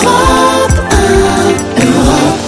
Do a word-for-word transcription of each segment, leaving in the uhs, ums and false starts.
Europe un, Europe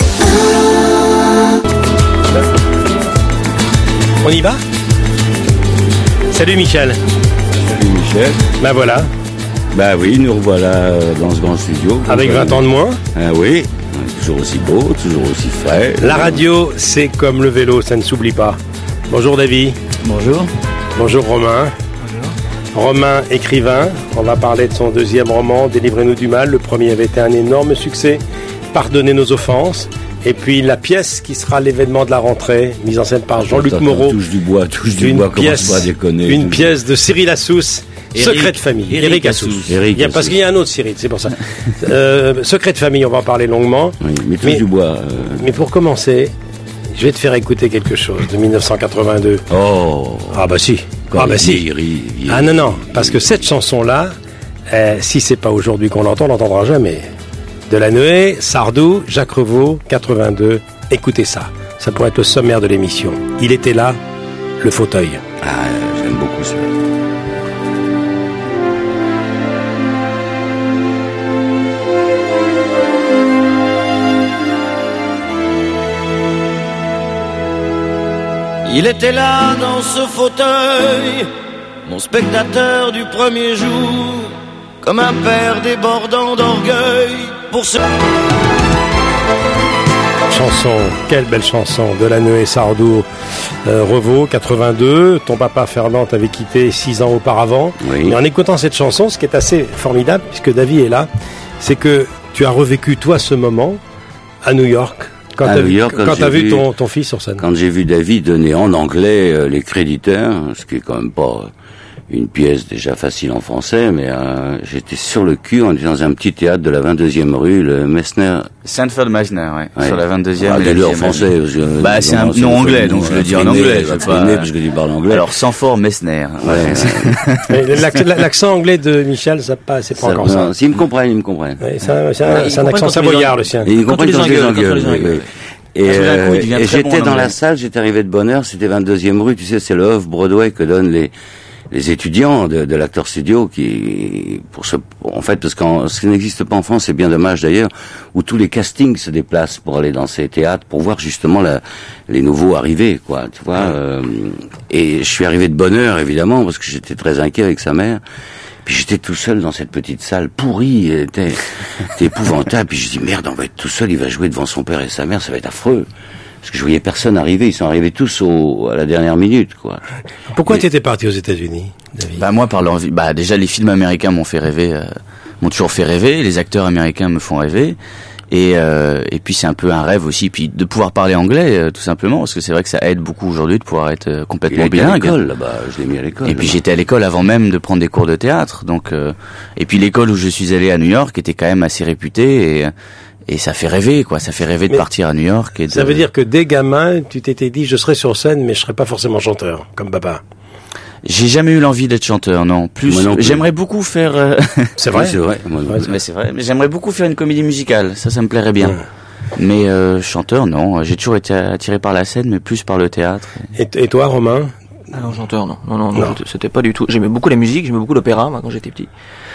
un. On y va ? Salut Michel. Salut Michel. Ben voilà. Bah oui, nous revoilà dans ce grand studio. Avec vingt ans de moins. Ah oui, toujours aussi beau, toujours aussi frais. La radio, c'est comme le vélo, ça ne s'oublie pas. Bonjour David. Bonjour. Bonjour Romain. Bonjour. Romain, écrivain. On va parler de son deuxième roman, Délivrez-nous du mal. Le premier avait été un énorme succès. Pardonnez nos offenses. Et puis la pièce qui sera l'événement de la rentrée, mise en scène par Jean-Luc Attends, Moreau. Touche du bois, touche du une bois, pièce, commence pas à déconner. Une pièce de Cyril Assous. Eric, Secret de famille. Eric, Eric Assous. Assous. Eric Il y a, parce Assous. qu'il y a un autre Cyril, c'est pour ça. euh, Secret de famille, on va en parler longuement. Oui, mais touche Mais- du bois. euh, Mais pour commencer, je vais te faire écouter quelque chose de dix-neuf cent quatre-vingt-deux. Oh. Ah bah si. Quand Ah bah il si. vieillit, il Ah non, non, parce que cette chanson-là, euh, si c'est pas aujourd'hui qu'on l'entend, on l'entendra jamais. De la Noé, Sardou, Jacques Revaux, quatre-vingt-deux. Écoutez ça. Ça pourrait être le sommaire de l'émission. Il était là, le fauteuil. Ah, j'aime beaucoup ça. Il était là dans ce fauteuil, mon spectateur du premier jour, comme un père débordant d'orgueil pour ce... Chanson, quelle belle chanson. De la Noé, Sardou, euh, Revaux, quatre-vingt-deux. Ton papa Fernand t'avait quitté six ans auparavant. Oui. Et en écoutant cette chanson, ce qui est assez formidable, puisque David est là, c'est que tu as revécu toi ce moment à New York. Quand À t'as New vu, York, quand quand j'ai t'as vu vu- ton, ton fils sur scène. Quand j'ai vu David donner en anglais euh, les créditeurs, ce qui est quand même pas une pièce déjà facile en français, mais euh, j'étais sur le cul. On était dans un petit théâtre de la vingt-deuxième rue, le Messner. Sanford Meisner, ouais, Ouais. sur la vingt-deuxième. Ah, et la dis-le en dixième français. avenue. Parce que, Bah, c'est un vraiment, nom le anglais, fait, donc je le dis en freiné, anglais, je c'est pas- freiné parce que tu parles anglais. Alors, Sanford Meisner. Ouais. Mais l'ac- L'accent anglais de Michel, ça pas, c'est pas Ça, encore non, ça. S'ils me comprennent, ils me comprennent. Ouais, c'est un, c'est un- Ouais, ils c'est un comprennent accent quand on les savoyard, en- le sien. Et ils Quand comprennent on les quand je les engueule, quand on engueule. les oui, engueule. oui. Et, Parce que d'un coup, il euh, devient et très bon j'étais en dans anglais. la salle, j'étais arrivé de bonne heure, c'était vingt-deuxième rue, tu sais, c'est le Off-Broadway que donnent les les étudiants de, de l'acteur studio qui, pour ce, en fait, parce qu'en ce qui n'existe pas en France, c'est bien dommage d'ailleurs, où tous les castings se déplacent pour aller dans ces théâtres, pour voir justement la, les nouveaux arrivés, quoi, tu vois. Euh, et je suis arrivé de bonne heure, évidemment, parce que j'étais très inquiet avec sa mère. Puis j'étais tout seul dans cette petite salle pourrie, c'était c'était épouvantable. Puis je dis merde, on va être tout seul, il va jouer devant son père et sa mère, ça va être affreux. Parce que je voyais personne arriver, ils sont arrivés tous au, à la dernière minute, quoi. Pourquoi Mais- tu étais parti aux États-Unis, David? Bah, moi, par l'envie, bah, déjà, les films américains m'ont fait rêver, euh, m'ont toujours fait rêver, les acteurs américains me font rêver. Et, euh, et puis c'est un peu un rêve aussi, puis de pouvoir parler anglais, euh, tout simplement, parce que c'est vrai que ça aide beaucoup aujourd'hui de pouvoir être euh, Il complètement était à bilingue. l'école, là-bas, je l'ai mis à l'école. Et puis là-bas. j'étais à l'école avant même de prendre des cours de théâtre, donc euh, et puis l'école où je suis allé à New York était quand même assez réputée et et ça fait rêver quoi, ça fait rêver de Mais partir à New York. Et de... Ça veut dire que dès gamin, tu t'étais dit, je serai sur scène, mais je serai pas forcément chanteur, comme papa. J'ai jamais eu l'envie d'être chanteur, non. Plus, Moi non plus. j'aimerais beaucoup faire. euh, C'est Oui, vrai? c'est vrai. Moi, Ouais, mais c'est vrai, mais j'aimerais beaucoup faire une comédie musicale, ça, ça me plairait bien. Ouais. Mais euh, chanteur, non. J'ai toujours été attiré par la scène, mais plus par le théâtre. Et, et toi, Romain? Ah non, chanteur, non. Non, non, Non. non, c'était- c'était pas du tout. J'aimais beaucoup la musique, j'aimais beaucoup l'opéra, moi, quand j'étais petit.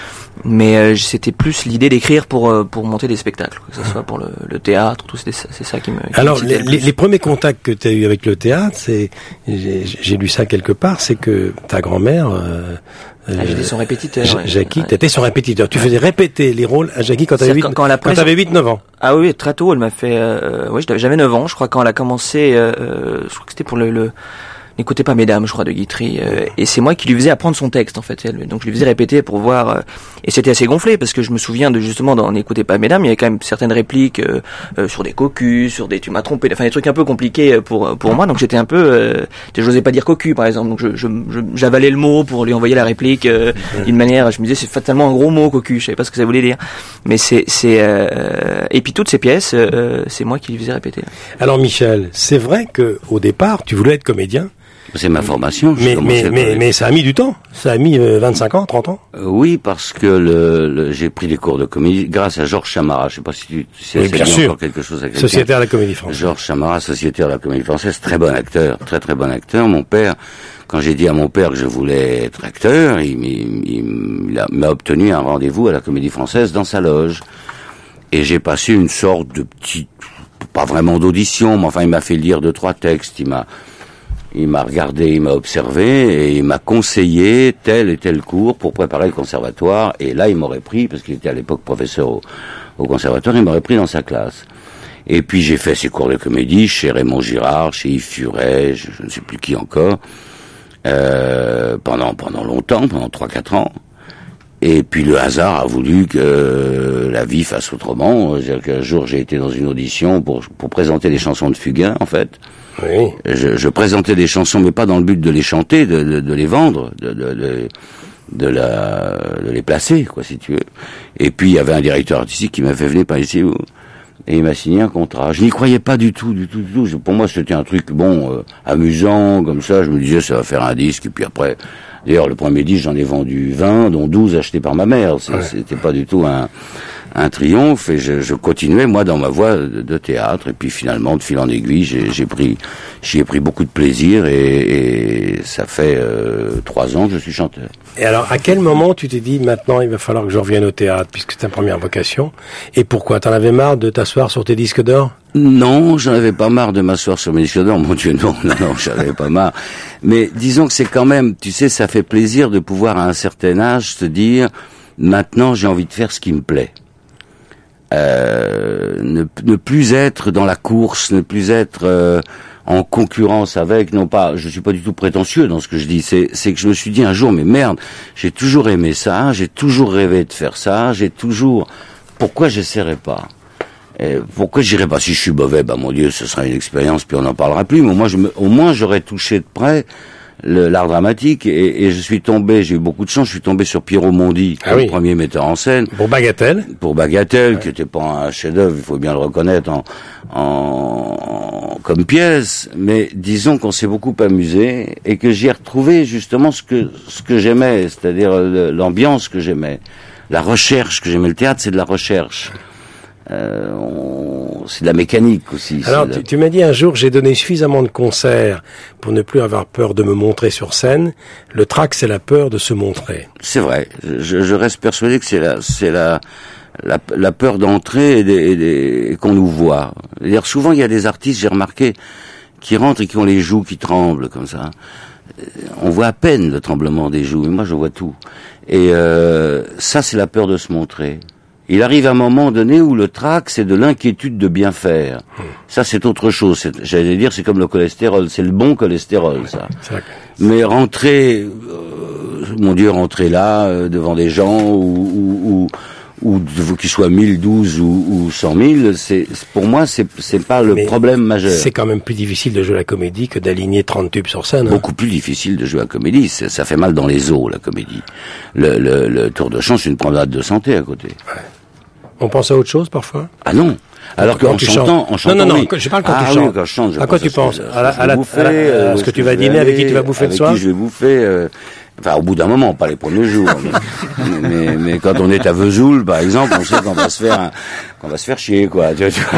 Mais euh, c'était plus l'idée d'écrire pour euh, pour monter des spectacles, que ce soit pour le, le théâtre, tout. C'était ça- c'est ça qui me. qui Alors, m'excitait les, le les, plus. les premiers contacts que tu as eu avec le théâtre, c'est, j'ai, j'ai lu ça quelque part, c'est que ta grand-mère, euh, Ah, j'étais son répétiteur. Ja- ouais. Jackie, Ouais. t'étais son répétiteur. Tu faisais répéter les rôles à Jackie quand t'avais C'est-à-dire huit, quand- quand elle a quand pris t'avais son- huit, neuf ans. Ah oui, très tôt, elle m'a fait. Euh, oui, j'avais neuf ans, je crois, quand elle a commencé. Euh, euh, je crois que c'était pour le. le N'écoutez pas mesdames, je crois, de Guitry. Euh, et c'est moi qui lui faisais apprendre son texte, en fait. Elle, donc je lui faisais répéter pour voir. Euh, et c'était assez gonflé parce que je me souviens de justement dans N'écoutez pas mesdames, il y avait quand même certaines répliques euh, euh, sur des cocus, sur des tu m'as trompé, enfin des trucs un peu compliqués pour pour moi. Donc j'étais un peu. Euh, j'osais pas dire cocu, par exemple. Donc je, je, je- j'avalais le mot pour lui envoyer la réplique euh, d'une manière. Je me disais c'est fatalement un gros mot cocu. Je savais pas ce que ça voulait dire. Mais c'est c'est. Euh, et puis toutes ces pièces, euh, c'est moi qui lui faisais répéter. Alors, Michel, c'est vrai que au départ, tu voulais être comédien, C'est ma formation. j'ai mais, commencé mais, à mais, travailler. mais ça a mis du temps. Ça a mis euh, vingt-cinq ans, trente ans. Euh, oui, parce que le, le- j'ai pris des cours de comédie grâce à Georges Chamara. Je sais pas si tu si Oui, ça bien dit sûr. encore quelque chose à quelqu'un. Sociétaire à la Comédie Française. Georges Chamara, sociétaire de la Comédie Française, très bon acteur, très très bon acteur. Mon père, quand j'ai dit à mon père que je voulais être acteur, il, il- il- il a- m'a obtenu un rendez-vous à la Comédie Française dans sa loge. et j'ai passé une sorte de petite, pas vraiment d'audition, mais enfin il m'a fait lire deux trois textes, il m'a il m'a regardé, il m'a observé et il m'a conseillé tel et tel cours pour préparer le conservatoire, et là il m'aurait pris, parce qu'il était à l'époque professeur au, au conservatoire, il m'aurait pris dans sa classe. Et puis j'ai fait ces cours de comédie chez Raymond Girard, chez Yves Furet, je, je ne sais plus qui encore, euh, pendant pendant longtemps, pendant trois quatre ans. Et puis le hasard a voulu que la vie fasse autrement. C'est-à-dire qu'un jour j'ai été dans une audition pour pour présenter des chansons de Fugain, en fait. Oui. Je, je présentais des chansons, mais pas dans le but de les chanter, de, de, de les vendre, de, de, de, de, la, de les placer, quoi, si tu veux. Et puis il y avait un directeur artistique qui m'a fait venir par ici, et il m'a signé un contrat. Je n'y croyais pas du tout, du tout, du tout. Pour moi, c'était un truc bon, euh, amusant, comme ça. Je me disais, ça va faire un disque, et puis après. D'ailleurs, le premier disque, j'en ai vendu vingt, dont douze achetés par ma mère. C'est, ouais. C'était pas du tout un, un triomphe. Et je, je continuais, moi, dans ma voie de, de théâtre. Et puis, finalement, de fil en aiguille, j'ai, j'ai pris, j'y ai pris beaucoup de plaisir. Et, et ça fait euh, trois ans que je suis chanteur. Et alors, à quel moment tu t'es dit, maintenant, il va falloir que je revienne au théâtre, puisque c'est ta première vocation? Et pourquoi? T'en avais marre de t'asseoir sur tes disques d'or? Non, j'en avais pas marre de m'asseoir sur mes disques d'or. Mon Dieu, non, non, non, j'en avais pas marre. Mais disons que c'est quand même, tu sais, ça fait plaisir de pouvoir à un certain âge se dire, maintenant j'ai envie de faire ce qui me plaît. Euh, ne, ne plus être dans la course, ne plus être euh, en concurrence avec, non pas, je suis pas du tout prétentieux dans ce que je dis, c'est, c'est que je me suis dit un jour, mais merde, j'ai toujours aimé ça, j'ai toujours rêvé de faire ça, j'ai toujours, pourquoi j'essaierais pas? Et pourquoi j'irais pas? Si je suis mauvais, bah mon Dieu, ce sera une expérience, puis on n'en parlera plus. Mais moi, je me, au moins, j'aurais touché de près le, l'art dramatique, et, et je suis tombé, j'ai eu beaucoup de chance, je suis tombé sur Pierrot Mondi, ah, le oui. premier metteur en scène. Pour Bagatelle. Pour Bagatelle, ouais. Qui était pas un chef-d'œuvre, il faut bien le reconnaître, en, en, comme pièce. Mais disons qu'on s'est beaucoup amusé, et que j'y ai retrouvé justement ce que, ce que j'aimais, c'est-à-dire l'ambiance que j'aimais, la recherche que j'aimais. Le théâtre, c'est de la recherche. Euh, on... c'est de la mécanique aussi. Alors, la... tu, tu m'as dit un jour, j'ai donné suffisamment de concerts pour ne plus avoir peur de me montrer sur scène. Le trac, c'est la peur de se montrer. C'est vrai. Je, je reste persuadé que c'est la, c'est la, la, la peur d'entrer et, des, et, des, et qu'on nous voit. C'est-à-dire, souvent, il y a des artistes, j'ai remarqué, qui rentrent et qui ont les joues qui tremblent comme ça. On voit à peine le tremblement des joues, et moi, je vois tout. Et euh, ça, c'est la peur de se montrer. Il arrive un moment donné où le trac, c'est de l'inquiétude de bien faire. Mmh. Ça, c'est autre chose. C'est, j'allais dire, c'est comme le cholestérol. C'est le bon cholestérol, ouais, ça. Mais rentrer, euh, mon Dieu, rentrer là, euh, devant des gens, ou, ou, ou, ou qu'ils soient mille, douze ou, ou cent mille, c'est, pour moi, c'est, c'est pas le Mais problème majeur. C'est quand même plus difficile de jouer la comédie que d'aligner trente tubes sur scène. Hein. Beaucoup plus difficile de jouer la comédie. Ça, ça fait mal dans les os, la comédie. Le, le, le tour de chant, c'est une promenade de santé à côté. Ouais. On pense à autre chose parfois? Ah non. Alors qu'en chantant, en chantant, non, non, non, oui. je parle quand ah, tu chantes. Oui, quand je chante, je à quoi tu penses? À la, à la, bouffer, à la, euh, à ce que tu vas dîner, avec qui tu vas bouffer le soir? Avec qui je vais bouffer, euh, enfin, au bout d'un moment, pas les premiers jours. mais, mais, mais quand on est à Vesoul, par exemple, on sait qu'on va se faire, un, qu'on va se faire chier, quoi. Tu vois, tu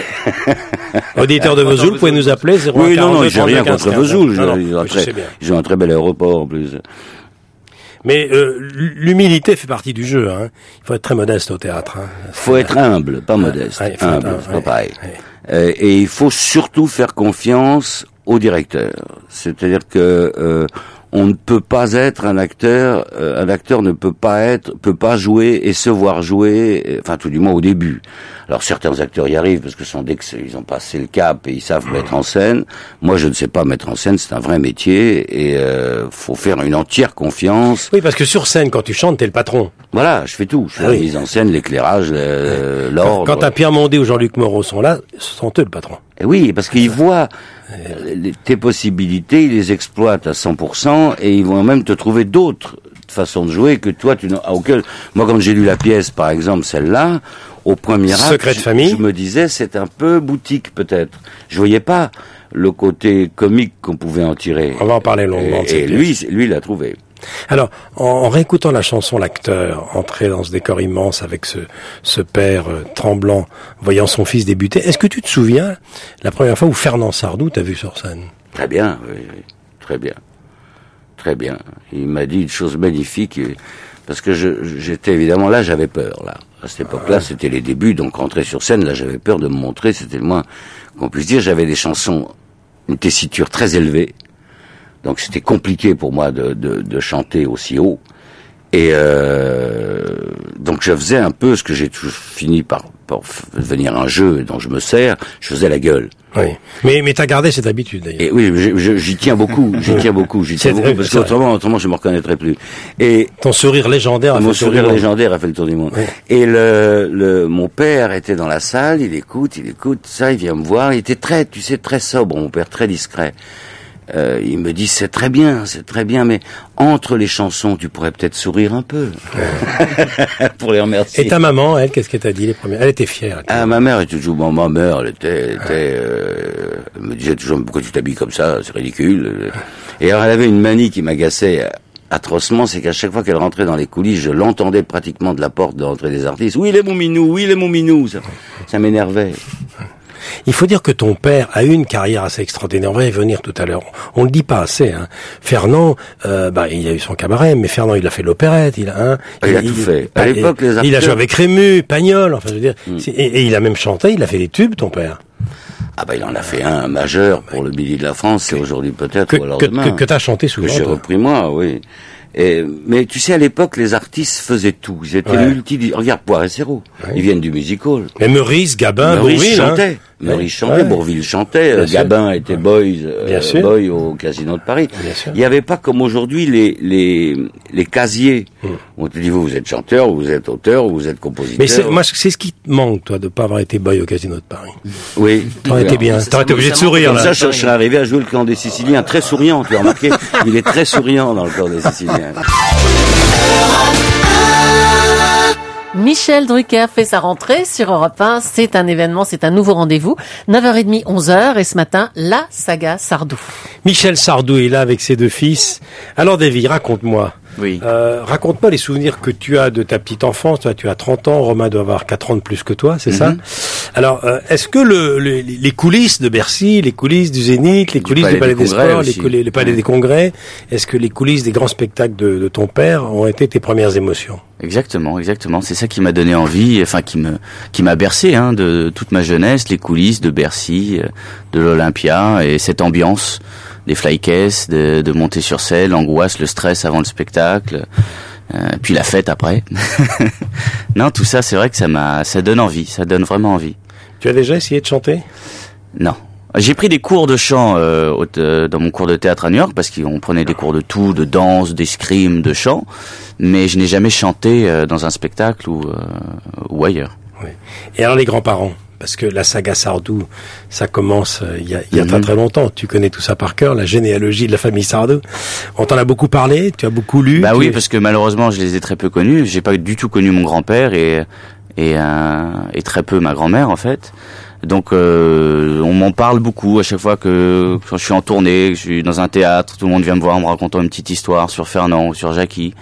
vois, Auditeur de Vesoul, vous pouvez nous appeler zéro un Oui, non, non, quarante-deux, j'ai rien contre Vesoul. Non, non, ils, ont oui, très, ils ont un très bel aéroport, en plus. Mais euh, l'humilité fait partie du jeu. Hein. Il faut être très modeste au théâtre. Hein. Faut être humble, pas modeste. Ouais, faut humble, être, c'est ouais, pas pareil. Ouais. Euh, et il faut surtout faire confiance au directeur. C'est-à-dire que euh, on ne peut pas être un acteur. Euh, un acteur ne peut pas être, peut pas jouer et se voir jouer. Enfin, tout du moins au début. Alors certains acteurs y arrivent parce que sont dès qu'ils ont passé le cap et ils savent mettre en scène. Moi, je ne sais pas mettre en scène. C'est un vrai métier et euh, faut faire une entière confiance. Oui, parce que sur scène, quand tu chantes, t'es le patron. Voilà, je fais tout. Je fais ah la oui. mise en scène, l'éclairage, euh, l'ordre. Quand, quand un Pierre Mondé ou Jean-Luc Moreau sont là, ce sont eux le patron. Et oui, parce qu'ils voient euh, tes possibilités, ils les exploitent à cent pour cent et ils vont même te trouver d'autres façons de jouer que toi, tu n'as auquel. Moi, quand j'ai lu la pièce, par exemple, celle-là, au premier acte, Secret de famille. Je, je me disais, c'est un peu boutique peut-être. Je voyais pas le côté comique qu'on pouvait en tirer. On va en parler longuement. Et, et lui, lui, il l'a trouvé. Alors, en, en réécoutant la chanson, l'acteur entrer dans ce décor immense avec ce, ce père euh, tremblant, voyant son fils débuter, est-ce que tu te souviens la première fois où Fernand Sardou t'a vu sur scène? Très bien, oui, oui, très bien, très bien. Il m'a dit une chose magnifique. parce que je, j'étais évidemment là, j'avais peur là. À cette époque-là, c'était les débuts, donc rentrer sur scène, là, j'avais peur de me montrer. C'était le moins qu'on puisse dire. J'avais des chansons, une tessiture très élevée, donc c'était compliqué pour moi de, de, de chanter aussi haut. Et euh, donc je faisais un peu ce que j'ai toujours fini par, par devenir un jeu dont je me sers. Je faisais la gueule. Oui. Mais mais t'as gardé cette habitude d'ailleurs. Et oui, je, je, j'y tiens beaucoup. J'y tiens beaucoup. J'y tiens beaucoup parce qu'autrement, autrement, je me reconnaîtrais plus. Et ton sourire légendaire a mon fait le tour sourire du monde. légendaire a fait le tour du monde. Oui. Et le, le mon père était dans la salle. Il écoute, il écoute ça. Il vient me voir. Il était très, tu sais, très sobre. Mon père très discret. Euh, il me dit c'est très bien, c'est très bien, mais entre les chansons, tu pourrais peut-être sourire un peu pour les remercier. Et ta maman, elle, qu'est-ce qu'elle t'a dit les premières? Elle était fière. Elle ah, ma mère était toujours, bon, ma mère, elle était, elle était, euh, elle me disait toujours pourquoi tu t'habilles comme ça, c'est ridicule. Et alors elle avait une manie qui m'agaçait atrocement, c'est qu'à chaque fois qu'elle rentrait dans les coulisses, je l'entendais pratiquement de la porte de l'entrée des artistes. Oui, il est mon minou, oui, il est mon minou. Ça, ça m'énervait. Il faut dire que ton père a eu une carrière assez extraordinaire. On va y venir tout à l'heure. On le dit pas assez. Hein. Fernand, euh, bah, il a eu son cabaret, mais Fernand, il a fait l'opérette. Il a, hein, il, il a il, tout fait. Il, à l'époque, les acteurs... il a joué avec Rému, Pagnol. Enfin, je veux dire, mm. et, et il a même chanté. Il a fait des tubes, ton père. Ah bah il en a fait un majeur pour le Midi de la France. C'est aujourd'hui peut-être que, ou alors que, demain. Que, que t'as chanté souvent. Que j'ai toi. repris moi, oui. Et, mais tu sais, à l'époque, les artistes faisaient tout. Ils étaient ouais. multi... Regarde Poire et Serrault. Ouais. Ils viennent du music-hall. Mais Meurice, Gabin, Meurice Bourvil, chantait. Hein. Meurice ouais. chantait, ouais. Bourvil chantait. Bien Gabin sûr. était boy, euh, boy au Casino de Paris. Il n'y avait pas comme aujourd'hui les les les casiers. Mmh. On te dit vous, vous êtes chanteur, vous êtes auteur, vous êtes compositeur. Mais c'est, moi, c'est ce qui te manque, toi, de pas avoir été boy au Casino de Paris. Oui. T'aurais été bien. T'aurais été obligé de sourire, là. Ça, je, je serais arrivé à jouer le clan des Siciliens, très souriant. Tu as remarqué, il est très souriant dans le clan des Siciliens. Michel Drucker fait sa rentrée sur Europe un. C'est un événement, c'est un nouveau rendez-vous. neuf heures trente, onze heures. Et ce matin, la saga Sardou. Michel Sardou est là avec ses deux fils. Alors, David, raconte-moi. Oui. Euh, raconte-moi les souvenirs que tu as de ta petite enfance. Toi, tu as trente ans. Romain doit avoir quatre ans de plus que toi, c'est mm-hmm. ça? Alors, euh, est-ce que le, le, les coulisses de Bercy, les coulisses du Zénith, les coulisses du Palais des, des Sports, les, les, les Palais mmh. des Congrès, est-ce que les coulisses des grands spectacles de, de ton père ont été tes premières émotions? Exactement, exactement. C'est ça qui m'a donné envie, enfin qui me, qui m'a bercé hein, de toute ma jeunesse, les coulisses de Bercy, de l'Olympia et cette ambiance des flycases, de, de monter sur scène, l'angoisse, le stress avant le spectacle. Euh, puis la fête après. Non, tout ça, c'est vrai que ça m'a, ça donne envie, ça donne vraiment envie. Tu as déjà essayé de chanter? Non. J'ai pris des cours de chant euh, au, euh, dans mon cours de théâtre à New York parce qu'on prenait des cours de tout, de danse, d'escrime, de chant, mais je n'ai jamais chanté euh, dans un spectacle ou, euh, ou ailleurs. Oui. Et alors les grands-parents? Parce que la saga Sardou, ça commence il euh, y a, y a mm-hmm. très très longtemps. Tu connais tout ça par cœur, la généalogie de la famille Sardou. On t'en a beaucoup parlé, tu as beaucoup lu. Bah tu... oui, parce que malheureusement, je les ai très peu connus. J'ai pas du tout connu mon grand-père et et, euh, et très peu ma grand-mère en fait. Donc euh, on m'en parle beaucoup à chaque fois que quand je suis en tournée, que je suis dans un théâtre, tout le monde vient me voir en me racontant une petite histoire sur Fernand ou sur Jackie.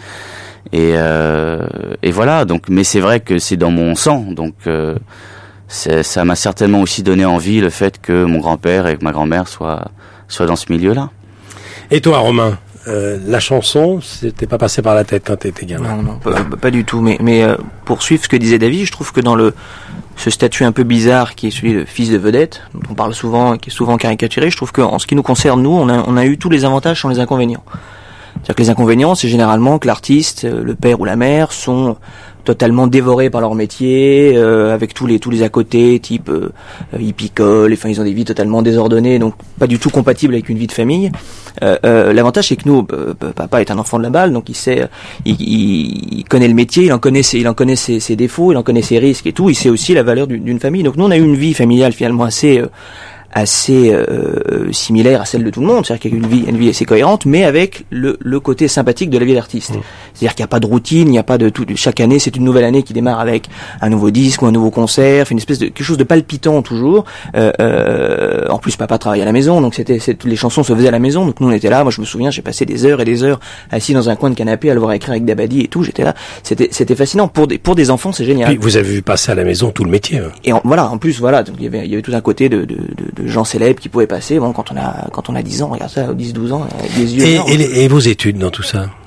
Et euh, et voilà. Donc, mais c'est vrai que c'est dans mon sang. Donc euh, C'est, ça m'a certainement aussi donné envie le fait que mon grand-père et que ma grand-mère soient, soient dans ce milieu-là. Et toi, Romain, euh, la chanson, c'était pas passé par la tête quand t'étais gamin? Non, non, pas, pas du tout. Mais, mais euh, pour suivre ce que disait David, je trouve que dans le ce statut un peu bizarre qui est celui de fils de vedette, dont on parle souvent et qui est souvent caricaturé, je trouve qu'en ce qui nous concerne, nous, on a, on a eu tous les avantages sans les inconvénients. C'est-à-dire que les inconvénients, c'est généralement que l'artiste, le père ou la mère, sont totalement dévorés par leur métier, euh, avec tous les tous les à côté, type euh, ils picolent, enfin ils ont des vies totalement désordonnées, donc pas du tout compatibles avec une vie de famille. Euh, euh, l'avantage c'est que nous, euh, papa est un enfant de la balle, donc il sait, il, il, il connaît le métier, il en connaît ses, il en connaît ses, ses défauts, il en connaît ses risques et tout. Il sait aussi la valeur d'une, d'une famille. Donc nous on a eu une vie familiale finalement assez euh, assez euh, similaire à celle de tout le monde, c'est-à-dire qu'il y a une vie, une vie assez cohérente, mais avec le, le côté sympathique de la vie d'artiste. Mmh. C'est-à-dire qu'il n'y a pas de routine, il n'y a pas de tout. Chaque année, c'est une nouvelle année qui démarre avec un nouveau disque ou un nouveau concert, une espèce de quelque chose de palpitant toujours. Euh, euh, en plus, papa travaillait à la maison, donc c'était, c'était les chansons se faisaient à la maison, donc nous on était là. Moi, je me souviens, j'ai passé des heures et des heures assis dans un coin de canapé à le voir écrire avec Dabadi et tout. J'étais là, c'était c'était fascinant pour des pour des enfants, c'est génial. Puis vous avez vu passer à la maison tout le métier. Hein. Et en, voilà, en plus voilà, donc il y avait il y avait tout un côté de de, de, de gens célèbres qui pouvaient passer. Bon, quand on a quand on a dix ans, regarde ça, dix douze ans, avec des yeux. Et, énormes. et, les, et vos études dans tout ça?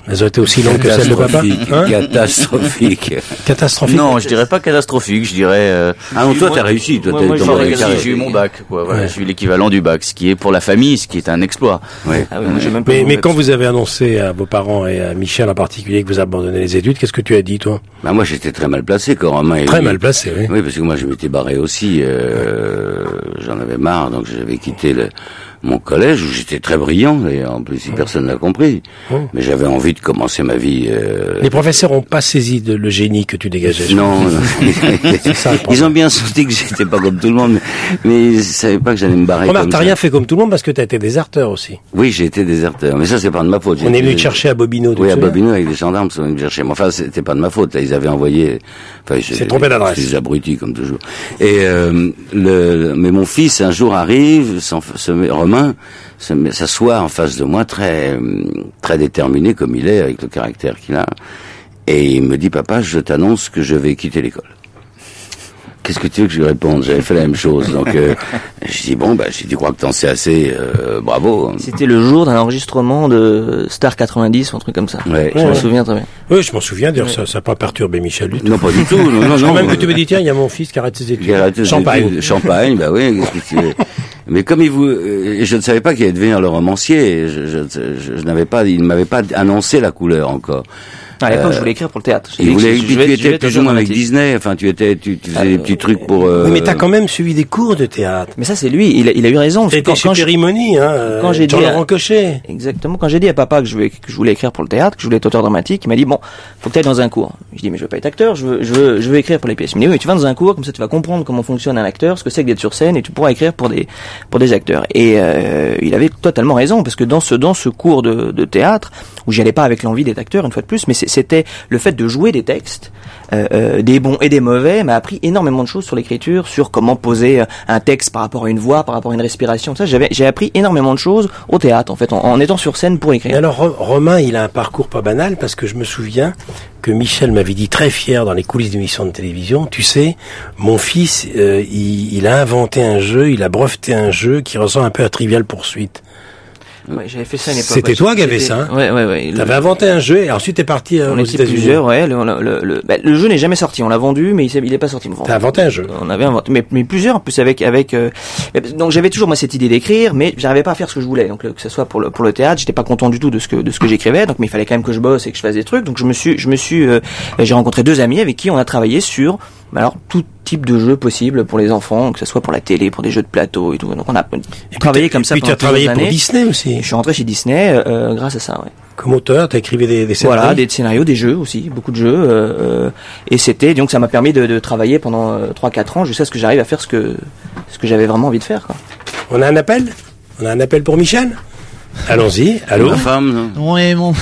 Elles ont été aussi longues que celles de papa. Hein catastrophique. Catastrophique. Non, je dirais pas catastrophique, je dirais. Euh, ah non, toi t'as réussi, toi t'as j'ai, réussi, j'ai eu mon bac, quoi. Voilà, ouais. J'ai eu l'équivalent du bac, ce qui est pour la famille, ce qui est un exploit. Ouais. Ah oui, moi, j'ai même pas mais mais quand vous avez annoncé à vos parents et à Michel en particulier que vous abandonnez les études, qu'est-ce que tu as dit, toi? Bah moi j'étais très mal placé quand Romain. Très mal placé, oui. Oui, parce que moi je m'étais barré aussi. Euh, j'en avais marre, donc j'avais quitté le. Mon collège, où j'étais très brillant, d'ailleurs, en plus, si personne n'a compris. Mmh. Mais j'avais envie de commencer ma vie... Euh... Les professeurs ont pas saisi de, le génie que tu dégageais. Non, non. C'est ça, ils ont bien senti que j'étais pas comme tout le monde, mais, mais ils savaient pas que j'allais me barrer. Remarque, comme t'as ça. rien fait comme tout le monde parce que t'as été déserteur aussi. Oui, j'ai été déserteur, mais ça c'est pas de ma faute. On est venu te chercher à Bobino. Oui, à Bobino avec des gendarmes, ils sont venus me chercher. Mais enfin, c'était pas de ma faute. Là, ils avaient envoyé... Enfin, c'est trompé d'adresse. Des abrutis, comme toujours. Et euh, le... Mais mon fils, un jour, arrive, se met, Romain... s'assoit en face de moi, très très déterminé comme il est, avec le caractère qu'il a, et il me dit, papa, je t'annonce que je vais quitter l'école. Qu'est-ce que tu veux que je lui réponde? J'avais fait la même chose, donc euh, je dis bon, bah, si tu crois que t'en sais assez, euh, bravo. C'était le jour d'un enregistrement de Star quatre-vingt-dix ou un truc comme ça. Ouais. Je ouais. m'en souviens très bien. Oui, je m'en souviens. D'ailleurs, ouais. ça, ça n'a pas perturbé Michel du tout. Non, pas du tout. Non, non, je non. Même que tu me dis, tiens, il y a mon fils qui arrête ses études. Arrête ses Champagne. Études. Champagne, bah oui. Qu'est-ce que tu... Mais comme il vous, euh, je ne savais pas qu'il allait devenir le romancier. Je, je, je, je n'avais pas, il ne m'avait pas annoncé la couleur encore. À l'époque, euh, je voulais écrire pour le théâtre. Il voulait, tu étais plus ou moins avec Disney. Enfin, tu étais, tu, tu faisais euh, des petits trucs pour. Euh... Oui, mais t'as quand même suivi des cours de théâtre. Mais ça, c'est lui. Il a, il a eu raison. C'était chez Périmonie, hein. Quand j'ai dit, Jean-Laurent Cochet. Exactement. Quand j'ai dit à papa que je voulais, que je voulais écrire pour le théâtre, que je voulais être auteur dramatique, il m'a dit bon, faut que t'ailles dans un cours. Je dis mais je veux pas être acteur. Je veux, je veux, je veux écrire pour les pièces. Il me dit oui, mais tu vas dans un cours, comme ça tu vas comprendre comment fonctionne un acteur, ce que c'est que d'être sur scène, et tu pourras écrire pour des, pour des acteurs. Et euh, il avait totalement raison, parce que dans ce, dans ce cours de, de théâtre, où j'y allais pas avec l'envie d'être acteur une fois de plus, mais c'était le fait de jouer des textes, euh, euh, des bons et des mauvais, m'a appris énormément de choses sur l'écriture, sur comment poser un texte par rapport à une voix, par rapport à une respiration. Ça, j'avais, j'ai appris énormément de choses au théâtre, en fait, en, en étant sur scène pour écrire. Et alors, Romain, il a un parcours pas banal, parce que je me souviens que Michel m'avait dit très fier dans les coulisses d'émissions de télévision, tu sais, mon fils, euh, il, il a inventé un jeu, il a breveté un jeu qui ressemble un peu à Trivial Poursuite. Ouais, j'avais fait ça à l'époque. C'était ouais, toi qui avais ça, hein? Ouais, ouais, ouais. T'avais inventé un jeu et ensuite t'es parti euh, on aux était États-Unis. plusieurs, ouais. Le, le, le, le, bah, le jeu n'est jamais sorti. On l'a vendu, mais il, il est pas sorti. T'as inventé un jeu. On avait inventé, mais, mais plusieurs, en plus avec, avec. Euh, donc j'avais toujours moi cette idée d'écrire, mais j'arrivais pas à faire ce que je voulais. Donc le, que ce soit pour le pour le théâtre, j'étais pas content du tout de ce que de ce que j'écrivais. Donc mais il fallait quand même que je bosse et que je fasse des trucs. Donc je me suis je me suis euh, j'ai rencontré deux amis avec qui on a travaillé sur alors tout type de jeux possible pour les enfants, que ce soit pour la télé, pour des jeux de plateau et tout. Donc on a et travaillé puis comme ça. Et puis tu as travaillé pour Disney aussi. Et je suis rentré chez Disney euh, grâce à ça. Ouais. Comme auteur, t'as écrivé des, des scénarios. Voilà, des scénarios, des jeux aussi, beaucoup de jeux. Euh, et c'était donc ça m'a permis de, de travailler pendant euh, trois quatre ans jusqu'à ce que j'arrive à faire ce que ce que j'avais vraiment envie de faire. Quoi. On a un appel. On a un appel pour Michel. Allons-y. Allô. Ma femme. Non oui, mon.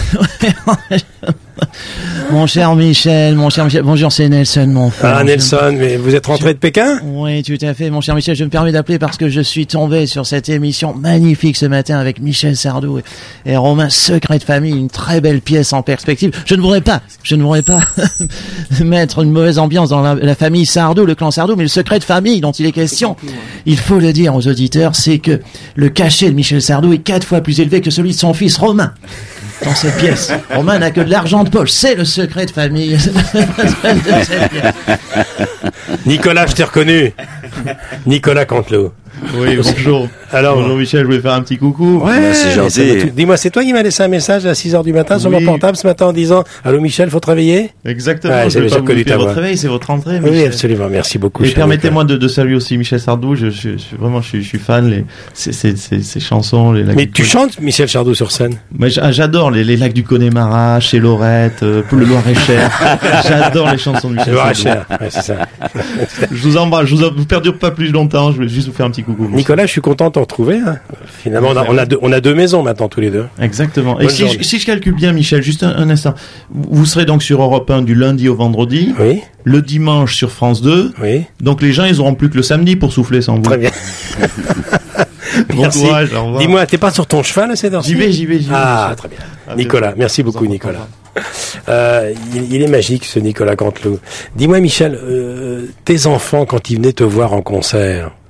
Mon cher Michel, mon cher Michel, bonjour, c'est Nelson, mon frère. Ah, Nelson, mais vous êtes rentré de Pékin? Oui, tout à fait, mon cher Michel, je me permets d'appeler parce que je suis tombé sur cette émission magnifique ce matin avec Michel Sardou et, et Romain, Secret de famille, une très belle pièce en perspective. Je ne voudrais pas, je ne voudrais pas mettre une mauvaise ambiance dans la, la famille Sardou, le clan Sardou, mais le secret de famille dont il est question, il faut le dire aux auditeurs, c'est que le cachet de Michel Sardou est quatre fois plus élevé que celui de son fils Romain. Dans cette pièce, Romain n'a que de l'argent de poche. C'est le secret de famille de cette pièce. Nicolas, je t'ai reconnu. Nicolas Canteloup. Oui, bonjour. Alors, bonjour Michel, je voulais faire un petit coucou. Ouais, c'est gentil. Dis-moi, c'est toi qui m'as laissé un message à six heures du matin sur oui. mon portable ce matin en disant « Allô Michel, faut te réveiller ?» Exactement, ouais, je vais pas vous connu ta votre voix. réveil, c'est votre entrée, Michel. Oui, absolument, merci beaucoup. Et permettez-moi de, de saluer aussi Michel Sardou, je, je, je vraiment, je suis, je suis fan, les, ces, ces, ces, ces chansons. Les Mais tu chantes Michel Sardou sur scène? Mais j'adore les, les lacs du Connemara, chez Lorette, euh, pour le Loir-et-Cher. J'adore les chansons de Michel Sardou. Loir-et-Cher, ouais, c'est ça. Je vous embrasse, je vous, vous perdure pas plus longtemps, je voulais juste vous faire un petit coucou. Nicolas, je suis content de te retrouver. Hein. Finalement, on a, on, a deux, on a deux maisons maintenant tous les deux. Exactement. Bonne Et si je, si je calcule bien, Michel, juste un, un instant, vous serez donc sur Europe un du lundi au vendredi. Oui. Le dimanche sur France deux. Oui. Donc les gens, ils auront plus que le samedi pour souffler sans vous. Très bien. Bon merci. courage, au revoir. Dis-moi, t'es pas sur ton cheval à cette heure-ci? J'y vais, j'y vais, j'y vais. Ah, très bien. Ah, Nicolas, merci beaucoup, Nicolas. Euh, il, il est magique, ce Nicolas Canteloup. Dis-moi, Michel, euh, tes enfants, quand ils venaient te voir en concert,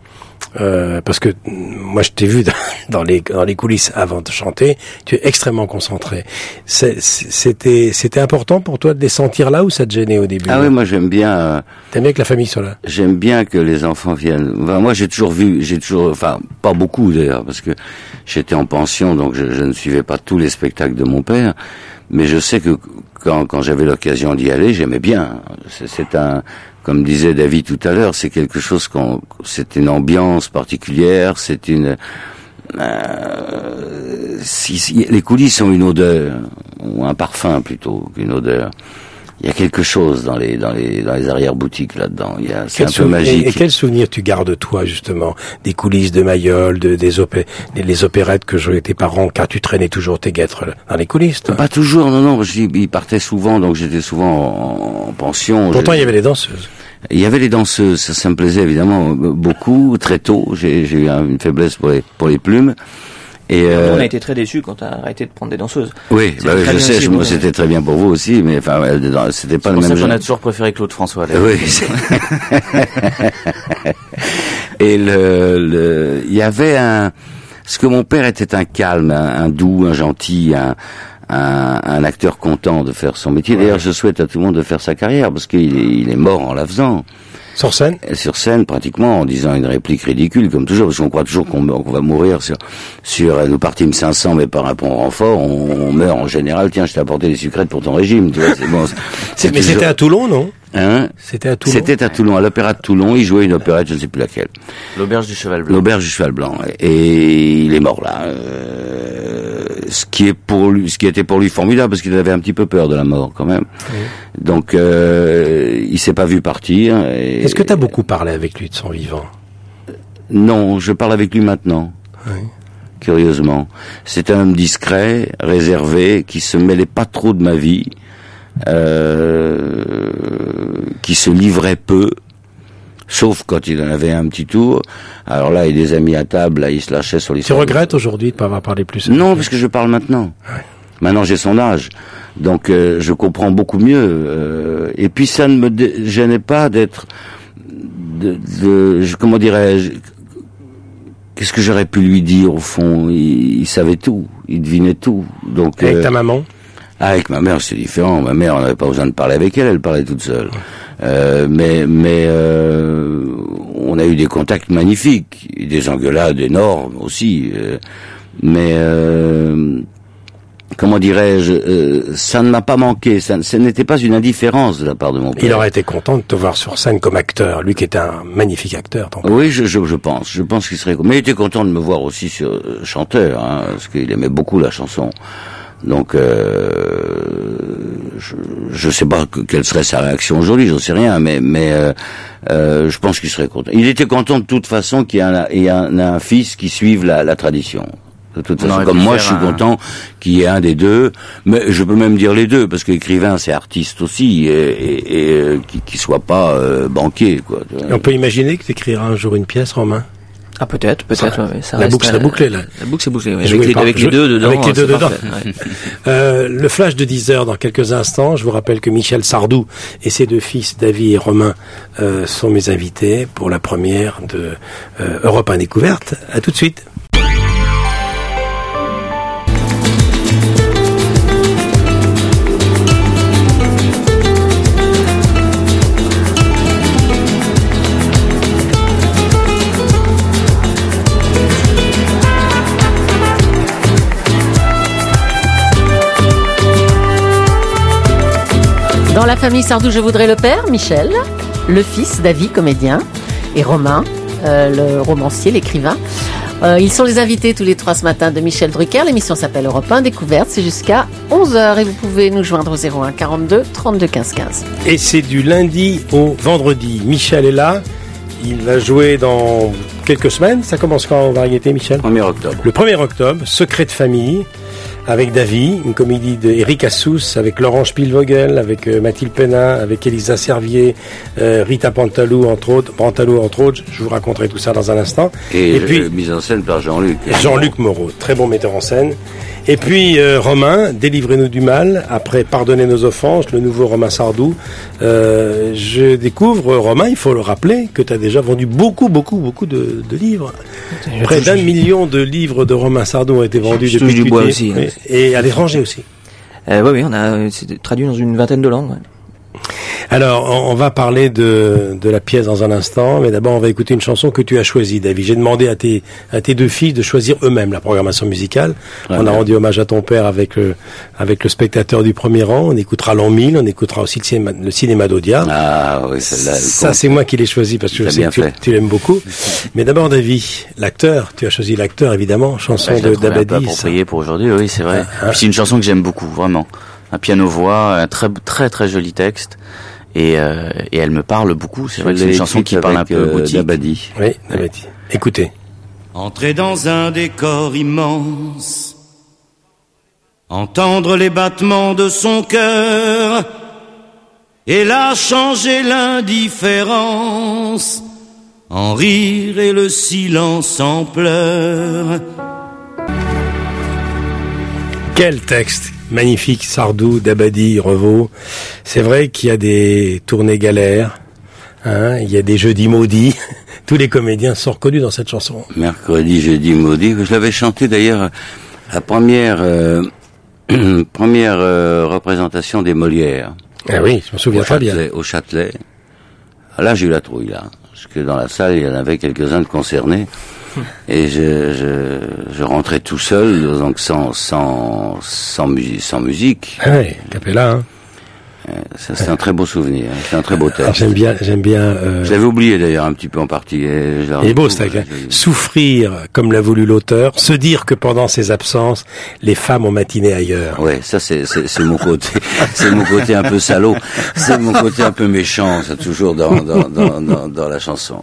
euh, parce que moi je t'ai vu dans, dans les dans les coulisses avant de chanter, tu es extrêmement concentré. C'est, c'était c'était important pour toi de les sentir là ou ça te gênait au début? Ah oui, moi j'aime bien. Euh, T'aimes bien que la famille soit là? J'aime bien que les enfants viennent. Enfin, moi j'ai toujours vu, j'ai toujours, enfin pas beaucoup d'ailleurs, parce que j'étais en pension, donc je, je ne suivais pas tous les spectacles de mon père, mais je sais que quand quand j'avais l'occasion d'y aller, j'aimais bien. C'est, c'est un Comme disait David tout à l'heure, c'est quelque chose qu'on, c'est une ambiance particulière, c'est une, euh, si, si, les coulisses ont une odeur, ou un parfum plutôt qu'une odeur. Il y a quelque chose dans les, dans les, dans les arrière-boutiques là-dedans. Il y a, c'est quel un peu magique. Et, et quel souvenir tu gardes toi, justement, des coulisses de Mayol, de, des opé, des, les opérettes que jouaient tes parents, car tu traînais toujours tes guêtres dans les coulisses, toi? Pas toujours, non, non, je, ils partaient souvent, donc j'étais souvent en, en pension. Pourtant, je, il y avait les danseuses. Il y avait les danseuses, ça, ça me plaisait évidemment beaucoup, très tôt. J'ai, j'ai eu une faiblesse pour les, pour les plumes. Et euh... on a été très déçus quand t'as arrêté de prendre des danseuses. Oui, bah, je sais, aussi, je, moi, c'était très bien pour vous aussi, mais enfin, c'était pas c'est le même genre. C'est pour ça qu'on a toujours préféré Claude François. Là. Oui. Et le, le, il y avait un, parce que mon père était un calme, un, un doux, un gentil, un, un, un acteur content de faire son métier. D'ailleurs, je souhaite à tout le monde de faire sa carrière, parce qu'il est, il est mort en la faisant. Sur scène? Sur scène, pratiquement, en disant une réplique ridicule, comme toujours, parce qu'on croit toujours qu'on, qu'on va mourir sur, sur, nous partîmes cinq cents, mais par un pont renfort, on, on meurt en général, tiens, je t'ai apporté des sucrètes pour ton régime, tu vois, c'est bon. C'est, mais toujours... c'était à Toulon, non? Hein? C'était à Toulon? C'était à Toulon, à l'Opéra de Toulon, il jouait une opérette, je ne sais plus laquelle. L'Auberge du Cheval Blanc. L'Auberge du Cheval Blanc, et il est mort là, euh, ce qui est pour lui, ce qui était pour lui formidable, parce qu'il avait un petit peu peur de la mort, quand même. Oui. Donc, euh, il s'est pas vu partir. Et... Est-ce que tu as beaucoup parlé avec lui de son vivant? Non, je parle avec lui maintenant. Oui. Curieusement. C'est un homme discret, réservé, qui se mêlait pas trop de ma vie, euh, qui se livrait peu, sauf quand il en avait un petit tour. Alors là, il y a des amis à table, là, il se lâchait sur les... Tu regrettes aujourd'hui de ne pas avoir parlé plus? Non, parce que je parle maintenant. Ouais. Maintenant, j'ai son âge. Donc, euh, je comprends beaucoup mieux. Euh, et puis, ça ne me dé- gênait pas d'être... De, de, de, comment dirais-je... Qu'est-ce que j'aurais pu lui dire, au fond? Il, il savait tout. Il devinait tout. Donc, avec euh, ta maman? Avec ma mère, c'est différent. Ma mère, on n'avait pas besoin de parler avec elle. Elle parlait toute seule. Ouais. Euh, mais mais euh, on a eu des contacts magnifiques. Des engueulades énormes aussi. Euh, mais... Euh, comment dirais-je, euh, ça ne m'a pas manqué, ça, ce n'était pas une indifférence de la part de mon père. Il aurait été content de te voir sur scène comme acteur, lui qui est un magnifique acteur. Donc. Oui, je, je, je pense, je pense qu'il serait... Mais il était content de me voir aussi sur euh, chanteur, hein, parce qu'il aimait beaucoup la chanson. Donc, euh, je, je sais pas que, quelle serait sa réaction aujourd'hui, j'en sais rien, mais mais euh, euh, je pense qu'il serait content. Il était content de toute façon qu'il y ait un, il y ait un, un fils qui suive la, la tradition. De toute façon, comme moi, je suis un... content qu'il y ait un des deux, mais je peux même dire les deux, parce qu'écrivain, c'est artiste aussi, et, et, et qui, qui soit pas euh, banquier, quoi. Et on peut imaginer que tu écriras un jour une pièce, Romain? Ah, peut-être, peut-être, ça, ouais, ça la reste, boucle serait bouclée, là. La boucle c'est bouclée, ouais. Avec, les, par, avec les deux dedans. Avec les deux dedans. Ouais. euh, le flash de dix heures dans quelques instants. Je vous rappelle que Michel Sardou et ses deux fils, David et Romain, euh, sont mes invités pour la première de euh, Europe un Découverte. À tout de suite. Dans la famille Sardou, je voudrais le père, Michel, le fils, David, comédien, et Romain, euh, le romancier, l'écrivain. Euh, ils sont les invités tous les trois ce matin de Michel Drucker. L'émission s'appelle Europe un Découverte. C'est jusqu'à onze heures et vous pouvez nous joindre au zéro un quarante-deux trente-deux quinze quinze. Et c'est du lundi au vendredi. Michel est là. Il va jouer dans quelques semaines. Ça commence quand en variété, Michel? premier octobre. Le premier octobre, Secret de famille, avec David, une comédie d'Éric Assous, avec Laurent Spielvogel, avec euh, Mathilde Pénin, avec Elisa Servier, euh, Rita Pantalou, entre autres, Pantalou, entre autres. Je vous raconterai tout ça dans un instant. Et, Et puis, euh, mise en scène par Jean-Luc. Jean-Luc Moreau, très bon metteur en scène. Et puis euh, Romain, délivrez-nous du mal, après pardonnez nos offenses, le nouveau Romain Sardou. Euh, je découvre, Romain, il faut le rappeler, que tu as déjà vendu beaucoup, beaucoup, beaucoup de, de livres. Je Près d'un million de livres de Romain Sardou ont été vendus je depuis du bois et, aussi. Hein. Et à l'étranger aussi. Euh, oui, oui, on a c'est traduit dans une vingtaine de langues. Ouais. Alors, on va parler de, de la pièce dans un instant, mais d'abord on va écouter une chanson que tu as choisie, David. J'ai demandé à tes, à tes deux filles de choisir eux-mêmes la programmation musicale. Ouais, on a ouais. rendu hommage à ton père avec le, avec le spectateur du premier rang. On écoutera l'an mille, on écoutera aussi le cinéma, le cinéma d'Audiard. Ah oui, celle-là. Ça, c'est moi qui l'ai choisi parce que je sais que tu, tu l'aimes beaucoup. Mais d'abord, David, l'acteur, tu as choisi l'acteur évidemment, chanson ouais, de Dabadi. Un peu approprié pour aujourd'hui, oui, c'est vrai. Ah, ah. C'est une chanson que j'aime beaucoup, vraiment. Un piano-voix, un très, très, très joli texte. Et, euh, et elle me parle beaucoup. C'est vrai que c'est une chanson qui parle un peu euh, boutique. Dabadi. Oui, Dabadi. Écoutez. Entrer dans un décor immense, entendre les battements de son cœur, et là changer l'indifférence en rire et le silence en pleurs. Quel texte! Magnifique, Sardou, Dabadi, Revaux. C'est vrai qu'il y a des tournées galères, hein, il y a des jeudis maudits. Tous les comédiens sont reconnus dans cette chanson. Mercredi, jeudi maudit. Je l'avais chanté d'ailleurs la première euh, première euh, représentation des Molières. Ah oui, je me souviens très bien. Au Châtelet. Là, j'ai eu la trouille, là. Parce que dans la salle, il y en avait quelques-uns de concernés. Et je, je, je rentrais tout seul, donc sans, sans, sans, musique, sans musique. Ah oui, Capella, hein. Ça, c'est un très beau souvenir, c'est un très beau texte. Alors, j'aime bien, j'aime bien. Euh... Je l'avais oublié d'ailleurs un petit peu en partie. Et il est beau ce texte. Hein. Souffrir comme l'a voulu l'auteur, se dire que pendant ses absences, les femmes ont matiné ailleurs. Ouais, ça c'est, c'est, c'est mon côté, c'est mon côté un peu salaud, c'est mon côté un peu méchant, c'est toujours dans, dans, dans, dans, dans la chanson.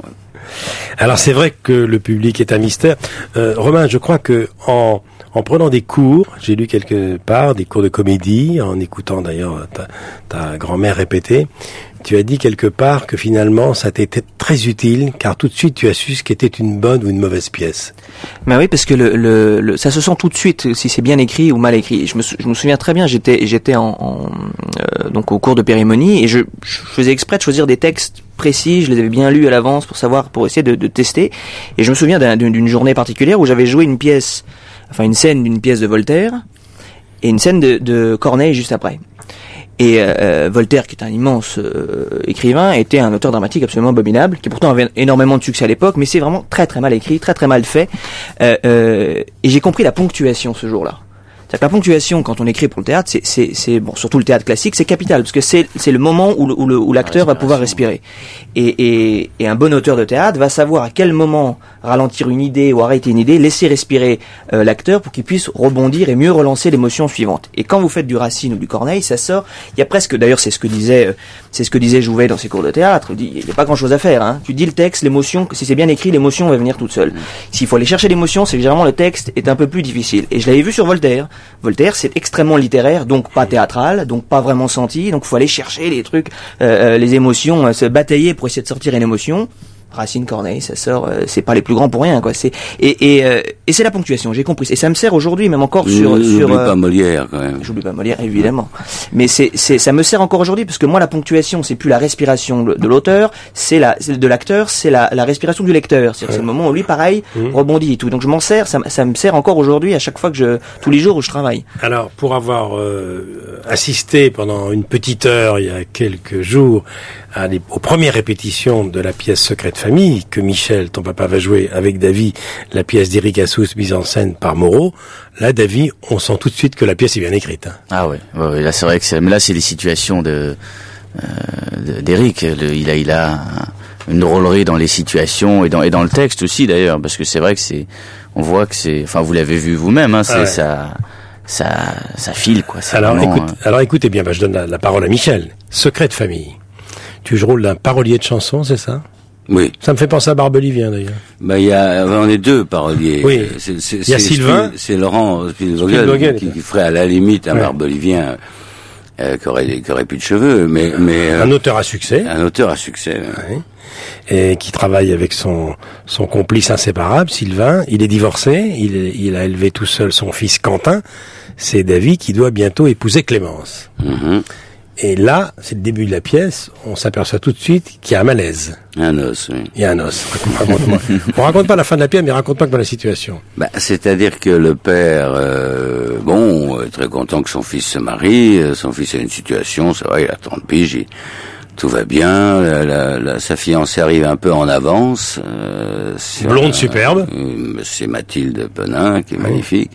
Alors c'est vrai que le public est un mystère. Euh, Romain, je crois que en En prenant des cours, j'ai lu quelque part, des cours de comédie, en écoutant d'ailleurs ta, ta grand-mère répéter, tu as dit quelque part que finalement ça t'était très utile, car tout de suite tu as su ce qu'était une bonne ou une mauvaise pièce. Ben oui, parce que le, le, le ça se sent tout de suite si c'est bien écrit ou mal écrit. Je me, je me souviens très bien, j'étais, j'étais en, en euh, donc au cours de Périmonie et je, je faisais exprès de choisir des textes précis, je les avais bien lus à l'avance pour savoir, pour essayer de, de tester. Et je me souviens d'un, d'une journée particulière où j'avais joué une pièce. Enfin, une scène d'une pièce de Voltaire et une scène de, de Corneille juste après. Et euh, Voltaire, qui est un immense euh, écrivain, était un auteur dramatique absolument abominable, qui pourtant avait énormément de succès à l'époque, mais c'est vraiment très très mal écrit, très très mal fait. Euh, euh, et j'ai compris la ponctuation ce jour-là. C'est-à-dire que la ponctuation, quand on écrit pour le théâtre, c'est, c'est, c'est bon, surtout le théâtre classique, c'est capital, parce que c'est, c'est le moment où, le, où, le, où l'acteur va pouvoir respirer. Et, et, et un bon auteur de théâtre va savoir à quel moment ralentir une idée ou arrêter une idée, laisser respirer euh, l'acteur pour qu'il puisse rebondir et mieux relancer l'émotion suivante. Et quand vous faites du Racine ou du Corneille, ça sort. Il y a presque, d'ailleurs, c'est ce que disait, euh, c'est ce que disait Jouvet dans ses cours de théâtre. Il dit, il n'y a pas grand-chose à faire. Hein. Tu dis le texte, l'émotion, si c'est bien écrit, l'émotion va venir toute seule. S'il faut aller chercher l'émotion, c'est que généralement le texte est un peu plus difficile. Et je l'avais vu sur Voltaire. Voltaire, c'est extrêmement littéraire, donc pas théâtral, donc pas vraiment senti, donc faut aller chercher les trucs, euh, les émotions, euh, se batailler pour essayer de sortir une émotion. Racine, Corneille, ça sort, euh, c'est pas les plus grands pour rien, quoi. C'est et et, euh, et c'est la ponctuation, j'ai compris. Et ça me sert aujourd'hui, même encore sur N'oublie sur. N'oublie pas Molière quand même. J'oublie pas Molière, évidemment. Mais c'est c'est ça me sert encore aujourd'hui parce que moi la ponctuation, c'est plus la respiration de, de l'auteur, c'est la c'est de l'acteur, c'est la la respiration du lecteur. C'est, ouais. c'est le moment où lui, pareil, mmh. rebondit et tout. Donc je m'en sers, ça ça me sert encore aujourd'hui à chaque fois que je tous les jours où je travaille. Alors pour avoir euh, assisté pendant une petite heure il y a quelques jours à les, aux premières répétitions de la pièce Secret de famille que Michel, ton papa, va jouer avec David, la pièce d'Éric Assous mise en scène par Moreau. Là, David, on sent tout de suite que la pièce est bien écrite. Hein. Ah ouais, ouais, ouais, là c'est vrai que c'est, mais là c'est les situations de, euh, d'Éric. Le, il a, il a une drôlerie dans les situations et dans et dans le texte aussi d'ailleurs, parce que c'est vrai que c'est, on voit que c'est, enfin vous l'avez vu vous-même, hein, c'est ah ouais. ça. Ça, ça file quoi. C'est alors, vraiment, écoute, euh... alors écoutez bien, bah, je donne la, la parole à Michel. Secret de famille. Tu joues le rôle d'un parolier de chansons, c'est ça? Oui. Ça me fait penser à Barbelivien d'ailleurs. Bah il y a, on est deux paroliers. Oui. C'est, c'est, il y a c'est Sylvain. C'est Laurent Spielvogel qui, qui ferait à la limite un ouais. Barbelivien. euh, qui aurait qui aurait plus de cheveux, mais mais euh, un auteur à succès, un auteur à succès, oui. Et qui travaille avec son son complice inséparable, Sylvain. Il est divorcé, il il a élevé tout seul son fils Quentin. C'est David qui doit bientôt épouser Clémence. Mm-hmm. Et là, c'est le début de la pièce, on s'aperçoit tout de suite qu'il y a un malaise. Un os, oui. Il y a un os. Raconte-moi. On raconte pas la fin de la pièce, mais raconte-moi dans la situation. Bah, c'est-à-dire que le père, euh, bon, est très content que son fils se marie. Son fils a une situation, c'est vrai, il a trente piges, il, tout va bien. La, la, la, sa fiancée arrive un peu en avance. Euh, Blonde superbe. Euh, c'est Mathilde Penin, qui est magnifique.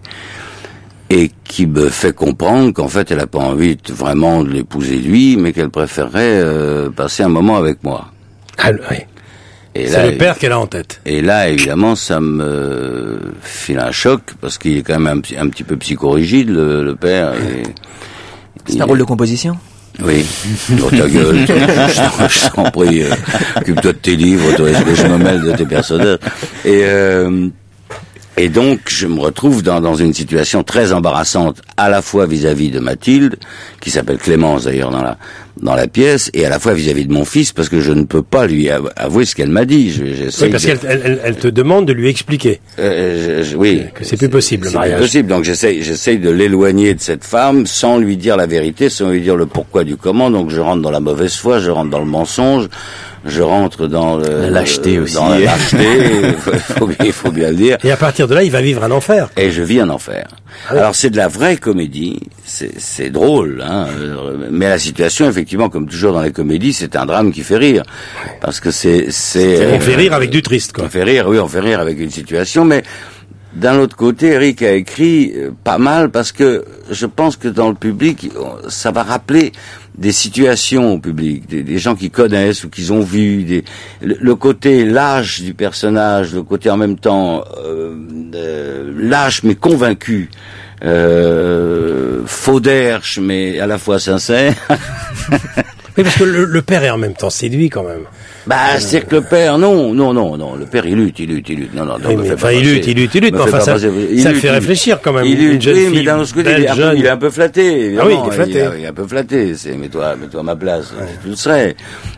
Et qui me fait comprendre qu'en fait, elle a pas envie de, vraiment de l'épouser lui, mais qu'elle préférerait euh, passer un moment avec moi. Ah, oui. Et c'est là, le père qu'elle a en tête. Et là, évidemment, ça me file un choc, parce qu'il est quand même un, un petit peu psychorigide, le, le père. Et, c'est un rôle de composition? Oui. Dans ta gueule, je t'en prie, euh, occupe-toi de tes livres, toi, est-ce que je me mêle de tes personnages. Et... Euh, Et donc, je me retrouve dans, dans une situation très embarrassante, à la fois vis-à-vis de Mathilde, qui s'appelle Clémence d'ailleurs dans la dans la pièce, et à la fois vis-à-vis de mon fils, parce que je ne peux pas lui avouer ce qu'elle m'a dit. Je, oui, parce de... qu'elle elle, elle te demande de lui expliquer. Euh, je, je, oui, que c'est plus possible le c'est mariage. C'est plus possible. Donc j'essaye, j'essaye de l'éloigner de cette femme, sans lui dire la vérité, sans lui dire le pourquoi du comment. Donc je rentre dans la mauvaise foi, je rentre dans le mensonge. Je rentre dans le, la lâcheté aussi. Dans la lâcheté, il faut, faut, bien, faut bien le dire. Et à partir de là, il va vivre un enfer. Et je vis un enfer. Ah oui. Alors c'est de la vraie comédie, c'est, c'est drôle, hein. Mais la situation, effectivement, comme toujours dans les comédies, c'est un drame qui fait rire, parce que c'est, c'est. c'est on fait rire avec du triste, quoi. On fait rire, oui, on fait rire avec une situation, mais d'un autre côté, Eric a écrit pas mal parce que je pense que dans le public, ça va rappeler des situations au public, des, des gens qui connaissent ou qu'ils ont vu, des, le, le côté lâche du personnage, le côté en même temps euh, euh, lâche mais convaincu, euh, faux d'erche mais à la fois sincère. Oui, parce que le, le père est en même temps séduit quand même. Bah, euh, c'est que le père, non, non, non, non, le père, il lutte, il lutte, il lutte, non, non, non, oui, mais, enfin, il lutte, il lutte, il lutte, mais enfin, ça, ça le fait réfléchir quand même. Il lutte, une jeune oui, fille, mais d'un autre côté, il est, un peu, il est un peu flatté, évidemment. Ah oui, il est flatté. Il est, il est un peu flatté, c'est, mets-toi, mets-toi à ma place, ouais. Tu le serais.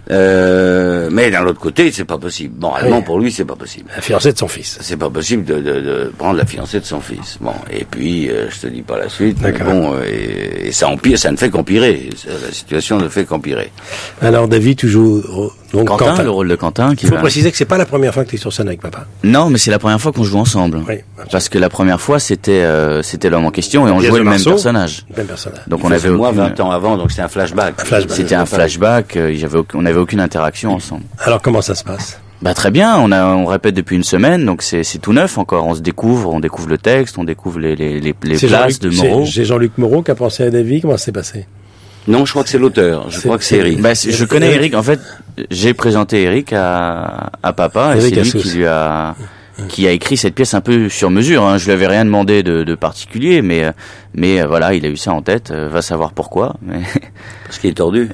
Euh, mais d'un autre côté, c'est pas possible. Moralement, oui. Pour lui, c'est pas possible. La fiancée de son fils. C'est pas possible de, de, de prendre la fiancée de son fils. Bon. Et puis, euh, je te dis pas la suite, mais bon, et, et ça empire, ça ne fait qu'empirer. La situation ne fait qu'empirer. Alors, David, tu joues, donc, Quentin, Quentin. le rôle de Quentin. Il faut va... préciser que c'est pas la première fois que tu es sur scène avec papa. Non, mais c'est la première fois qu'on joue ensemble. Oui, parce que la première fois, c'était euh, c'était l'homme en question et on jouait le même personnage. Même personnage. Donc on avait moi aucune... vingt ans avant, donc c'était un flashback. Un flashback. C'était un flashback. Euh, j'avais aucun... on n'avait aucune interaction oui. ensemble. Alors comment ça se passe? Bah très bien. On a on répète depuis une semaine, donc c'est c'est tout neuf encore. On se découvre, on découvre le texte, on découvre les les les, les places de Moreau. C'est Jean-Luc Moreau qui a pensé à David. Comment ça s'est passé? Non, je crois que c'est l'auteur. Je c'est, crois que c'est Eric. Bah, je connais Eric. En fait, j'ai présenté Eric à, à papa, et Eric c'est lui qui lui a, qui a écrit cette pièce un peu sur mesure. Hein. Je lui avais rien demandé de, de particulier, mais, mais voilà, il a eu ça en tête. Va savoir pourquoi. Mais... Parce qu'il est tordu.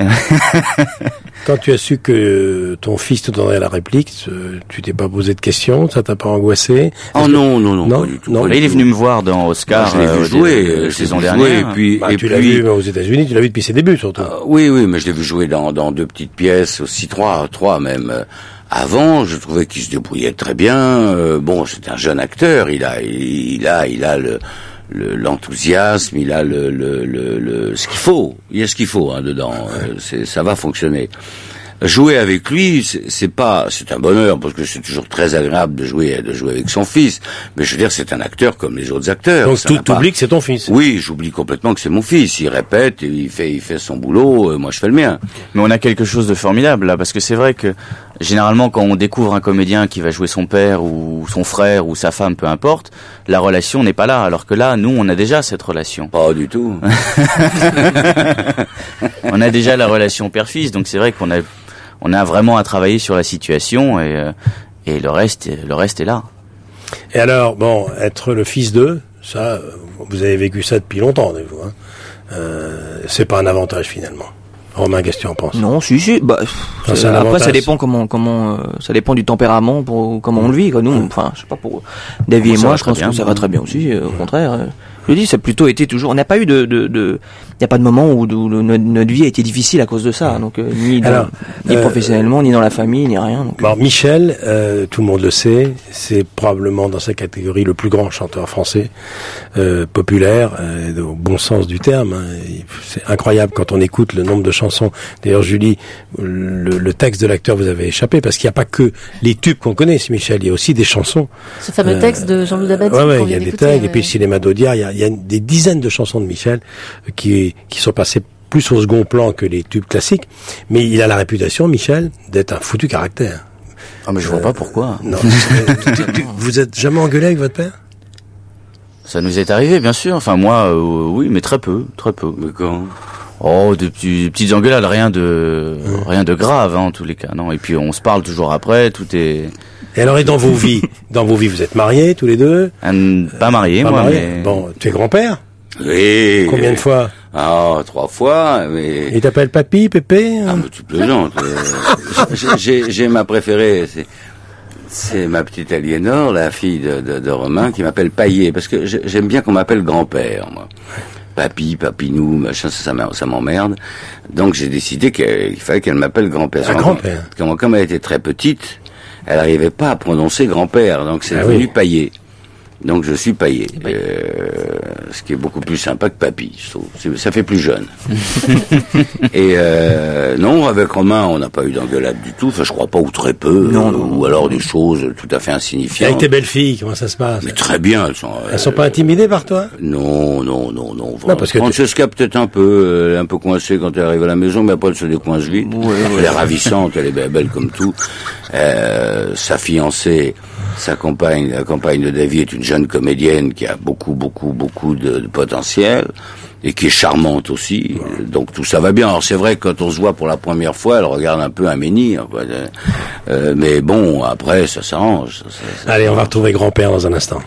Quand tu as su que ton fils te donnerait la réplique, tu t'es pas posé de questions, ça t'a pas angoissé? Oh non, non, non, non, pas du tout. Non, pas il est venu me voir dans Oscar. Bah, je l'ai vu jouer euh, la saison dernière. Et puis, bah, et tu puis... l'as vu aux États-Unis, tu l'as vu depuis ses débuts surtout. Euh, oui, oui, mais je l'ai vu jouer dans, dans deux petites pièces, aussi trois, trois même. Avant, je trouvais qu'il se débrouillait très bien. Euh, bon, c'est un jeune acteur, il a, il, il a, il a le. Le, l'enthousiasme, il a le, le, le, le ce qu'il faut, il y a ce qu'il faut hein, dedans, euh, c'est, ça va fonctionner. Jouer avec lui, c'est, c'est pas, c'est un bonheur parce que c'est toujours très agréable de jouer, de jouer avec son fils. Mais je veux dire, c'est un acteur comme les autres acteurs. Donc tu oublies que c'est ton fils. Oui, j'oublie complètement que c'est mon fils. Il répète, il fait, il fait son boulot. Euh, moi, je fais le mien. Mais on a quelque chose de formidable là, parce que c'est vrai que généralement, quand on découvre un comédien qui va jouer son père ou son frère ou sa femme, peu importe, la relation n'est pas là. Alors que là, nous, on a déjà cette relation. Pas du tout. On a déjà la relation père-fils, donc c'est vrai qu'on a on a vraiment à travailler sur la situation et euh, et le reste le reste est là. Et alors, bon, être le fils d'eux, ça, vous avez vécu ça depuis longtemps, vous. Hein. Euh, c'est pas un avantage finalement. Romain, qu'est-ce que tu en penses? Non, si, si. Bah, non, c'est, après, ça dépend comment, comment, euh, ça dépend du tempérament, pour comment on le vit. Quoi. Nous, enfin, je sais pas pour David et moi, je pense que ça va très bien aussi. Euh, au contraire, euh, Je dis, ça a plutôt été toujours. On n'a pas eu de, de, de, il n'y a pas de moment où, où notre, notre vie a été difficile à cause de ça. Donc euh, ni, dans, Alors, ni euh, professionnellement, ni dans la famille, ni rien. Donc, bon, Michel, euh, tout le monde le sait, c'est probablement dans sa catégorie le plus grand chanteur français euh, populaire, euh, au bon sens du terme. Hein. C'est incroyable quand on écoute le nombre de chansons. D'ailleurs, Julie, le, le texte de l'acteur vous avez échappé parce qu'il n'y a pas que les tubes qu'on connaît, c'est Michel. Il y a aussi des chansons. Ce fameux euh, texte de Jean-Louis Dabadi. Ouais, ouais, il y a des textes. Ouais. Et puis le cinéma d'Audiard, il y a, il y a des dizaines de chansons de Michel qui qui sont passées plus au second plan que les tubes classiques. Mais il a la réputation, Michel, d'être un foutu caractère. Ah, mais je vois euh, pas pourquoi. Non. Vous êtes jamais engueulé avec votre père? Ça nous est arrivé, bien sûr. Enfin, moi, euh, oui, mais très peu, très peu. Mais quand? Oh, des, petits, des petites engueulades, rien de, mmh. rien de grave, hein, en tous les cas, non. Et puis, on se parle toujours après, tout est... Et alors, et dans vos vies, dans vos vies, vous êtes mariés, tous les deux? Un, pas marié, pas moi, marié. mais... Bon, tu es grand-père? Oui. Combien de fois? Ah, trois fois, mais... Il t'appelle papy, pépé? Ah, mais tu plaisantes. j'ai, j'ai ma préférée, c'est... C'est ma petite Aliénor, la fille de, de, de Romain, qui m'appelle Paillet, parce que j'aime bien qu'on m'appelle grand-père, moi. Papy, papinou, machin, ça, ça m'emmerde. Donc j'ai décidé qu'il fallait qu'elle m'appelle grand-père. Ah, grand-père. Comme, comme elle était très petite, elle n'arrivait pas à prononcer grand-père, donc c'est ah, devenu oui. Paillet. Donc je suis Paillet, euh, ce qui est beaucoup plus sympa que Papy, je trouve. C'est, ça fait plus jeune. Et euh, non, avec Romain, on n'a pas eu d'engueulade du tout. Enfin, je crois pas, ou très peu, non, euh, non, ou alors des choses tout à fait insignifiantes. Et avec tes belles-filles, comment ça se passe? Mais très bien, elles sont. Elles euh, sont pas intimidées par toi? Non, non, non, non. Non, parce que Francesca peut-être un peu, elle est un peu coincée quand elle arrive à la maison, mais après elle se décoince vite. Ouais, ouais. Elle est ravissante, elle est belle, belle comme tout. Euh, sa fiancée. Sa compagne, la compagne de David, est une jeune comédienne qui a beaucoup, beaucoup, beaucoup de, de potentiel et qui est charmante aussi. Donc tout ça va bien. Alors c'est vrai que quand on se voit pour la première fois, elle regarde un peu un menhir. Quoi. Euh, mais bon, après, ça s'arrange. Ça, ça, ça Allez, s'arrange. On va retrouver grand-père dans un instant.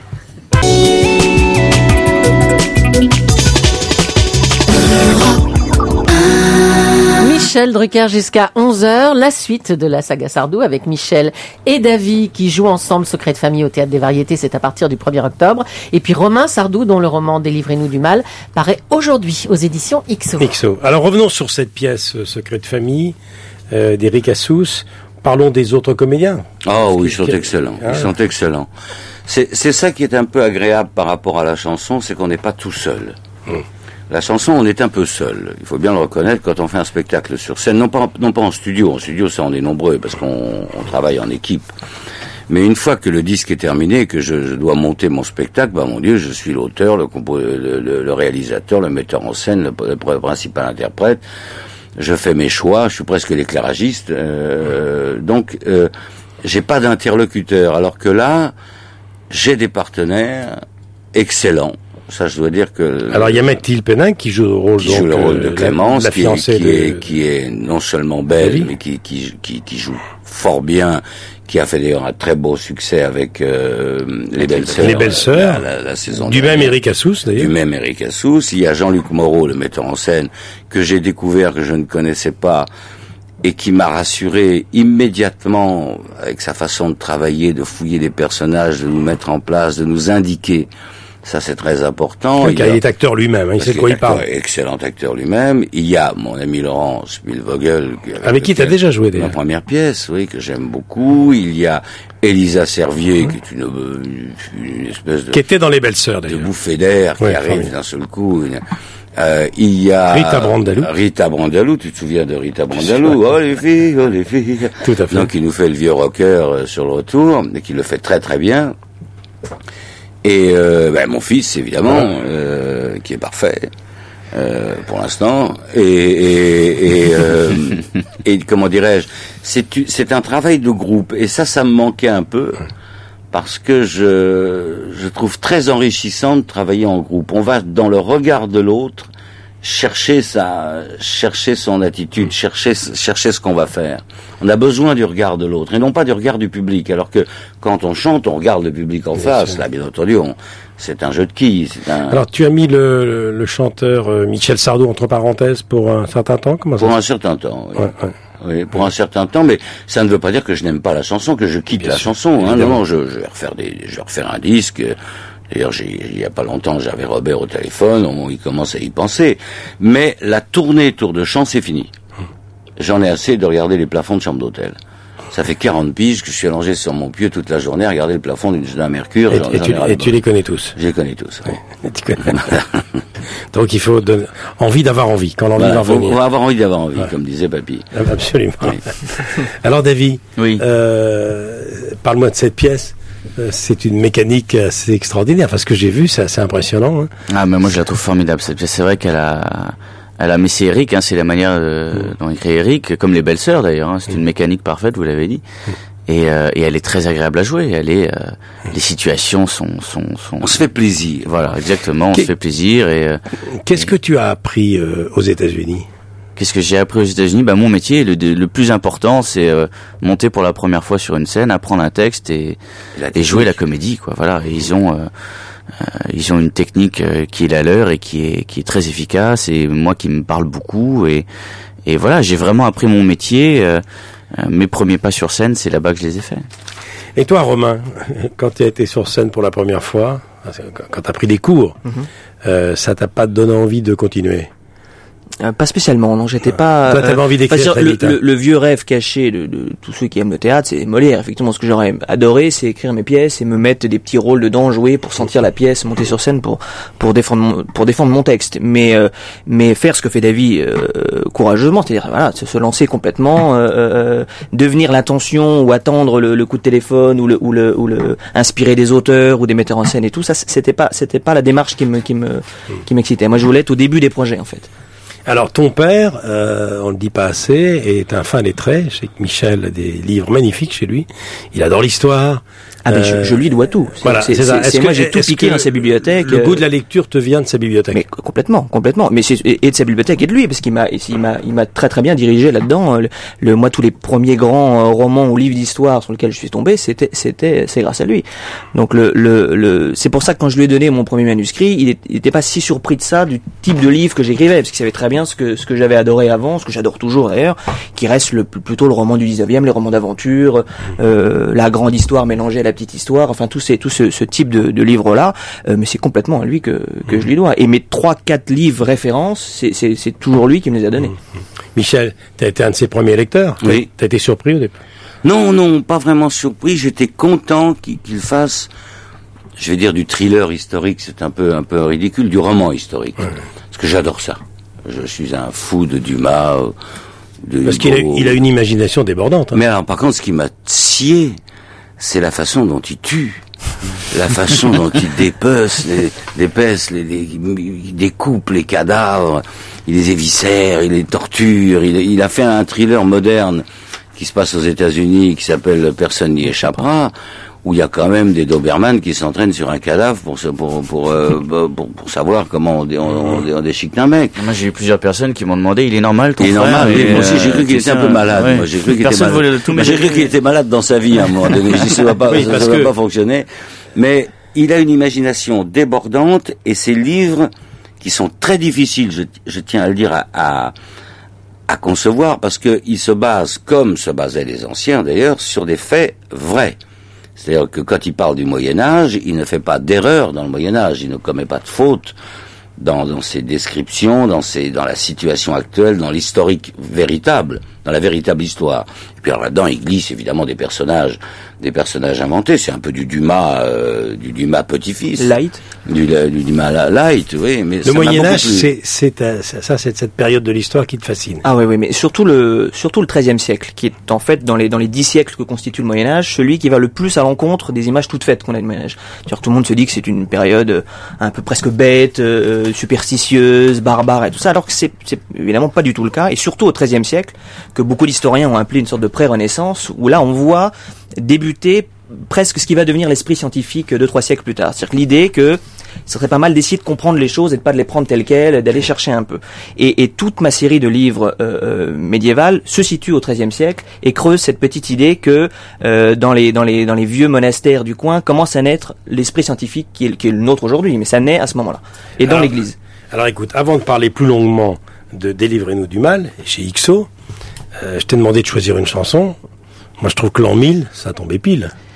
Michel Drucker jusqu'à onze heures, la suite de la saga Sardou avec Michel et David qui jouent ensemble Secret de famille au Théâtre des Variétés, c'est à partir du premier octobre. Et puis Romain Sardou, dont le roman Délivrez-nous du mal paraît aujourd'hui aux éditions X O. X O. Alors revenons sur cette pièce Secret de famille euh, d'Éric Assous. Parlons des autres comédiens. Oh oui, ils sont excellents. Ah. Ils sont excellents. C'est, c'est ça qui est un peu agréable par rapport à la chanson, c'est qu'on n'est pas tout seul. Hum. La chanson, on est un peu seul. Il faut bien le reconnaître quand on fait un spectacle sur scène, non pas, non pas en studio. En studio, ça, on est nombreux parce qu'on on travaille en équipe. Mais une fois que le disque est terminé, que je, je dois monter mon spectacle, bah mon Dieu, je suis l'auteur, le, le, le, le réalisateur, le metteur en scène, le, le principal interprète. Je fais mes choix, je suis presque l'éclairagiste. Euh, donc, euh, j'ai pas d'interlocuteur. Alors que là, j'ai des partenaires excellents. Ça, je dois dire que... Alors, il y a Mathilde Pénin qui joue le rôle, qui donc, joue le rôle de Clémence, la, la qui, fiancée qui, de... est, qui est non seulement belle, mais qui, qui, qui, qui joue fort bien, qui a fait d'ailleurs un très beau succès avec euh, Les Belles-Sœurs. Les Belles-Sœurs. La, la, la saison du dernière. même Éric Assous, d'ailleurs. Du même Éric Assous. Il y a Jean-Luc Moreau, le metteur en scène, que j'ai découvert, que je ne connaissais pas, et qui m'a rassuré immédiatement avec sa façon de travailler, de fouiller des personnages, de nous mettre en place, de nous indiquer. Ça, c'est très important. Oui, car il, il est acteur lui-même, hein, il sait de quoi il parle. Excellent acteur lui-même. Il y a mon ami Laurent Spielvogel. Avec, avec qui tu as déjà joué, d'ailleurs. Ma première pièce, oui, que j'aime beaucoup. Il y a Elisa Servier, mmh. qui est une, une espèce de... Qui était dans Les Belles-Sœurs, d'ailleurs. De bouffée d'air, qui ouais, arrive d'un seul coup. Euh, il y a... Rita Brandalou. Rita Brandalou, tu te souviens de Rita Brandalou? Oh, les filles, oh, les filles. Tout à fait. Donc, il nous fait le vieux rocker sur le retour, et qui le fait très très bien. Et euh, ben, mon fils, évidemment, euh, qui est parfait euh, pour l'instant. Et, et, et, euh, et comment dirais-je, c'est, c'est un travail de groupe. Et ça, ça me manquait un peu, parce que je, je trouve très enrichissant de travailler en groupe. On va dans le regard de l'autre chercher sa, chercher son attitude, chercher, chercher ce qu'on va faire. On a besoin du regard de l'autre et non pas du regard du public. Alors que quand on chante, on regarde le public en bien face. Sûr. Là, bien entendu, on, c'est un jeu de quilles. C'est un... Alors, tu as mis le, le chanteur euh, Michel Sardou entre parenthèses pour un certain temps. Comment ça Pour un certain temps. Oui. Ouais, ouais. Oui, pour un certain temps, mais ça ne veut pas dire que je n'aime pas la chanson, que je quitte bien la sûr, chanson. Hein. Non, non, je, je vais refaire des, je vais refaire un disque. D'ailleurs, j'ai, il y a pas longtemps, j'avais Robert au téléphone, on, il commence à y penser. Mais la tournée Tour de Chant, c'est fini. J'en ai assez de regarder les plafonds de chambre d'hôtel. Ça fait quarante piges que je suis allongé sur mon pieu toute la journée à regarder le plafond d'une, d'un Mercure. Et, j'en, et, j'en tu, ai et tu les connais tous. Je les connais tous, oui. Ouais, tu connais. Donc il faut donner envie d'avoir envie quand l'envie Voilà, va faut, venir. faut avoir envie d'avoir envie, Ouais. comme disait Papy. Absolument. Oui. Alors David, Oui. euh, parle-moi de cette pièce. Euh, C'est une mécanique assez extraordinaire. Enfin, ce que j'ai vu, c'est assez impressionnant. Hein. Ah, mais moi je la trouve formidable cette pièce. C'est vrai qu'elle a, elle a, mais c'est Eric, hein, c'est la manière euh, dont écrit Eric, comme les Belles Sœurs d'ailleurs. Hein, c'est une mécanique parfaite, vous l'avez dit. Et, euh, et elle est très agréable à jouer. Elle est, euh, les situations sont, sont, sont. On se fait plaisir. Voilà, exactement. On Qu'est- se fait plaisir. Et euh, Qu'est-ce que tu as appris euh, aux États-Unis? qu'est-ce que j'ai appris aux États-Unis? Bah, mon métier, le, le plus important, c'est euh, monter pour la première fois sur une scène, apprendre un texte et, et jouer la comédie, quoi. Voilà. Et ils ont, euh, euh, ils ont une technique euh, qui est la leur et qui est, qui est très efficace et moi qui me parle beaucoup et, et voilà, j'ai vraiment appris mon métier. Euh, euh, mes premiers pas sur scène, c'est là-bas que je les ai faits. Et toi, Romain, quand tu as été sur scène pour la première fois, quand tu as pris des cours, Mhm. euh, ça t'a pas donné envie de continuer? Euh, pas spécialement, non, j'étais pas... Toi, t'avais envie d'écrire enfin, très le, vite, hein. le, le vieux rêve caché de, de tous ceux qui aiment le théâtre, c'est Molière. Effectivement, ce que j'aurais adoré, c'est écrire mes pièces et me mettre des petits rôles dedans, jouer pour sentir la pièce, monter sur scène pour pour défendre mon, pour défendre mon texte. Mais euh, mais faire ce que fait David euh, courageusement, c'est-à-dire voilà, se, se lancer complètement, euh, euh, devenir l'intention ou attendre le, le coup de téléphone ou le ou le ou le inspirer des auteurs ou des metteurs en scène et tout ça, c'était pas c'était pas la démarche qui me qui me qui m'excitait. Moi, je voulais être au début des projets en fait. Alors, ton père, euh, on le dit pas assez, est un fin lettré. Je sais que Michel a des livres magnifiques chez lui. Il adore l'histoire. Ah ben Euh, je, je lui dois tout. C'est, Voilà, c'est, c'est ça. c'est- Est-ce c'est- que- moi j'ai tout est-ce piqué que dans sa bibliothèque. Le euh, goût de la lecture te vient de sa bibliothèque. Mais complètement, complètement. Mais c'est et et de sa bibliothèque et de lui, parce qu'il m'a, il m'a, il m'a très très bien dirigé là-dedans. Le, le- moi, tous les premiers grands euh, romans ou livres d'histoire sur lesquels je suis tombé, c'était, c'était, c'est grâce à lui. Donc le, le, le, c'est pour ça que quand je lui ai donné mon premier manuscrit, il n'était pas si surpris de ça, du type de livre que j'écrivais, parce qu'il savait très bien ce que ce que j'avais adoré avant, ce que j'adore toujours d'ailleurs, qui reste le plutôt le roman du dix-neuvième, les romans d'aventure, euh, la grande histoire mélangée à la petite histoire, enfin tout ces, tout ce, ce type de, de livres-là. Euh, mais c'est complètement à lui que que je lui dois. Et mes trois, quatre livres références, c'est, c'est, c'est toujours lui qui me les a donnés. Michel, tu as été un de ses premiers lecteurs. Oui. Tu as été surpris au départ? Non, non, pas vraiment surpris. J'étais content qu'il, qu'il fasse, je vais dire du thriller historique, c'est un peu, un peu ridicule, du roman historique. Ouais. Parce que j'adore ça. Je suis un fou de Dumas, euh, de Parce qu'il a, Hugo. il a une imagination débordante. Hein. Mais alors, par contre, ce qui m'a scié, c'est la façon dont il tue. La façon dont il dépece, les, dépece, les, les, il découpe les cadavres, il les éviscère, il les torture, il, il a fait un thriller moderne qui se passe aux États-Unis, qui s'appelle Personne n'y échappera, où il y a quand même des Doberman qui s'entraînent sur un cadavre pour se, pour pour, euh, pour, pour savoir comment on, dé, on, on, on déchiquette un mec. Moi, j'ai eu plusieurs personnes qui m'ont demandé, il est normal ton Il est frère normal, oui, et, moi aussi j'ai euh, cru qu'il c'est était un ça, peu malade. ouais. Moi, j'ai cru qu'il était Personne malade. voulait tout Moi, j'ai cru qu'il était malade dans sa vie à un moment donné. Je dis ça va pas, Oui, ça, parce ça va que- pas fonctionner. Mais il a une imagination débordante et ses livres qui sont très difficiles, je, je tiens à le dire, à, à, à concevoir parce que il se base, comme se basaient les anciens d'ailleurs, sur des faits vrais. C'est-à-dire que quand il parle du Moyen-Âge, il ne fait pas d'erreur dans le Moyen-Âge, il ne commet pas de faute dans, dans ses descriptions, dans, ses, dans la situation actuelle, dans l'historique véritable, dans la véritable histoire. Et puis alors là-dedans, il glisse évidemment des personnages, des personnages inventés. C'est un peu du Dumas, euh, du Dumas petit-fils. Light. Du, du Dumas light, oui. Mais Le ça m'a Moyen beaucoup Âge, plu. c'est, c'est, euh, ça, c'est cette période de l'histoire qui te fascine. Ah oui, oui, mais surtout le surtout le treizième siècle, qui est en fait dans les dans les dix siècles que constitue le Moyen Âge, celui qui va le plus à l'encontre des images toutes faites qu'on a du Moyen Âge. C'est-à-dire que tout le monde se dit que c'est une période euh, un peu presque bête, euh, superstitieuse, barbare et tout ça, alors que c'est c'est évidemment pas du tout le cas. Et surtout au treizième siècle, que beaucoup d'historiens ont appelé une sorte de pré-Renaissance, où là on voit débuter presque ce qui va devenir l'esprit scientifique deux trois siècles plus tard. C'est-à-dire que l'idée que ce serait pas mal d'essayer de comprendre les choses et de pas de les prendre telles quelles, d'aller chercher un peu. Et, et toute ma série de livres euh, euh, médiévals se situe au treizième siècle et creuse cette petite idée que euh, dans les dans les dans les vieux monastères du coin commence à naître l'esprit scientifique qui est, qui est le nôtre aujourd'hui, mais ça naît à ce moment-là. Et dans Alors, l'Église. Alors écoute, avant de parler plus longuement de Délivrez-nous du mal, chez X O, euh, je t'ai demandé de choisir une chanson. Moi je trouve que l'an mille, ça tombait pile.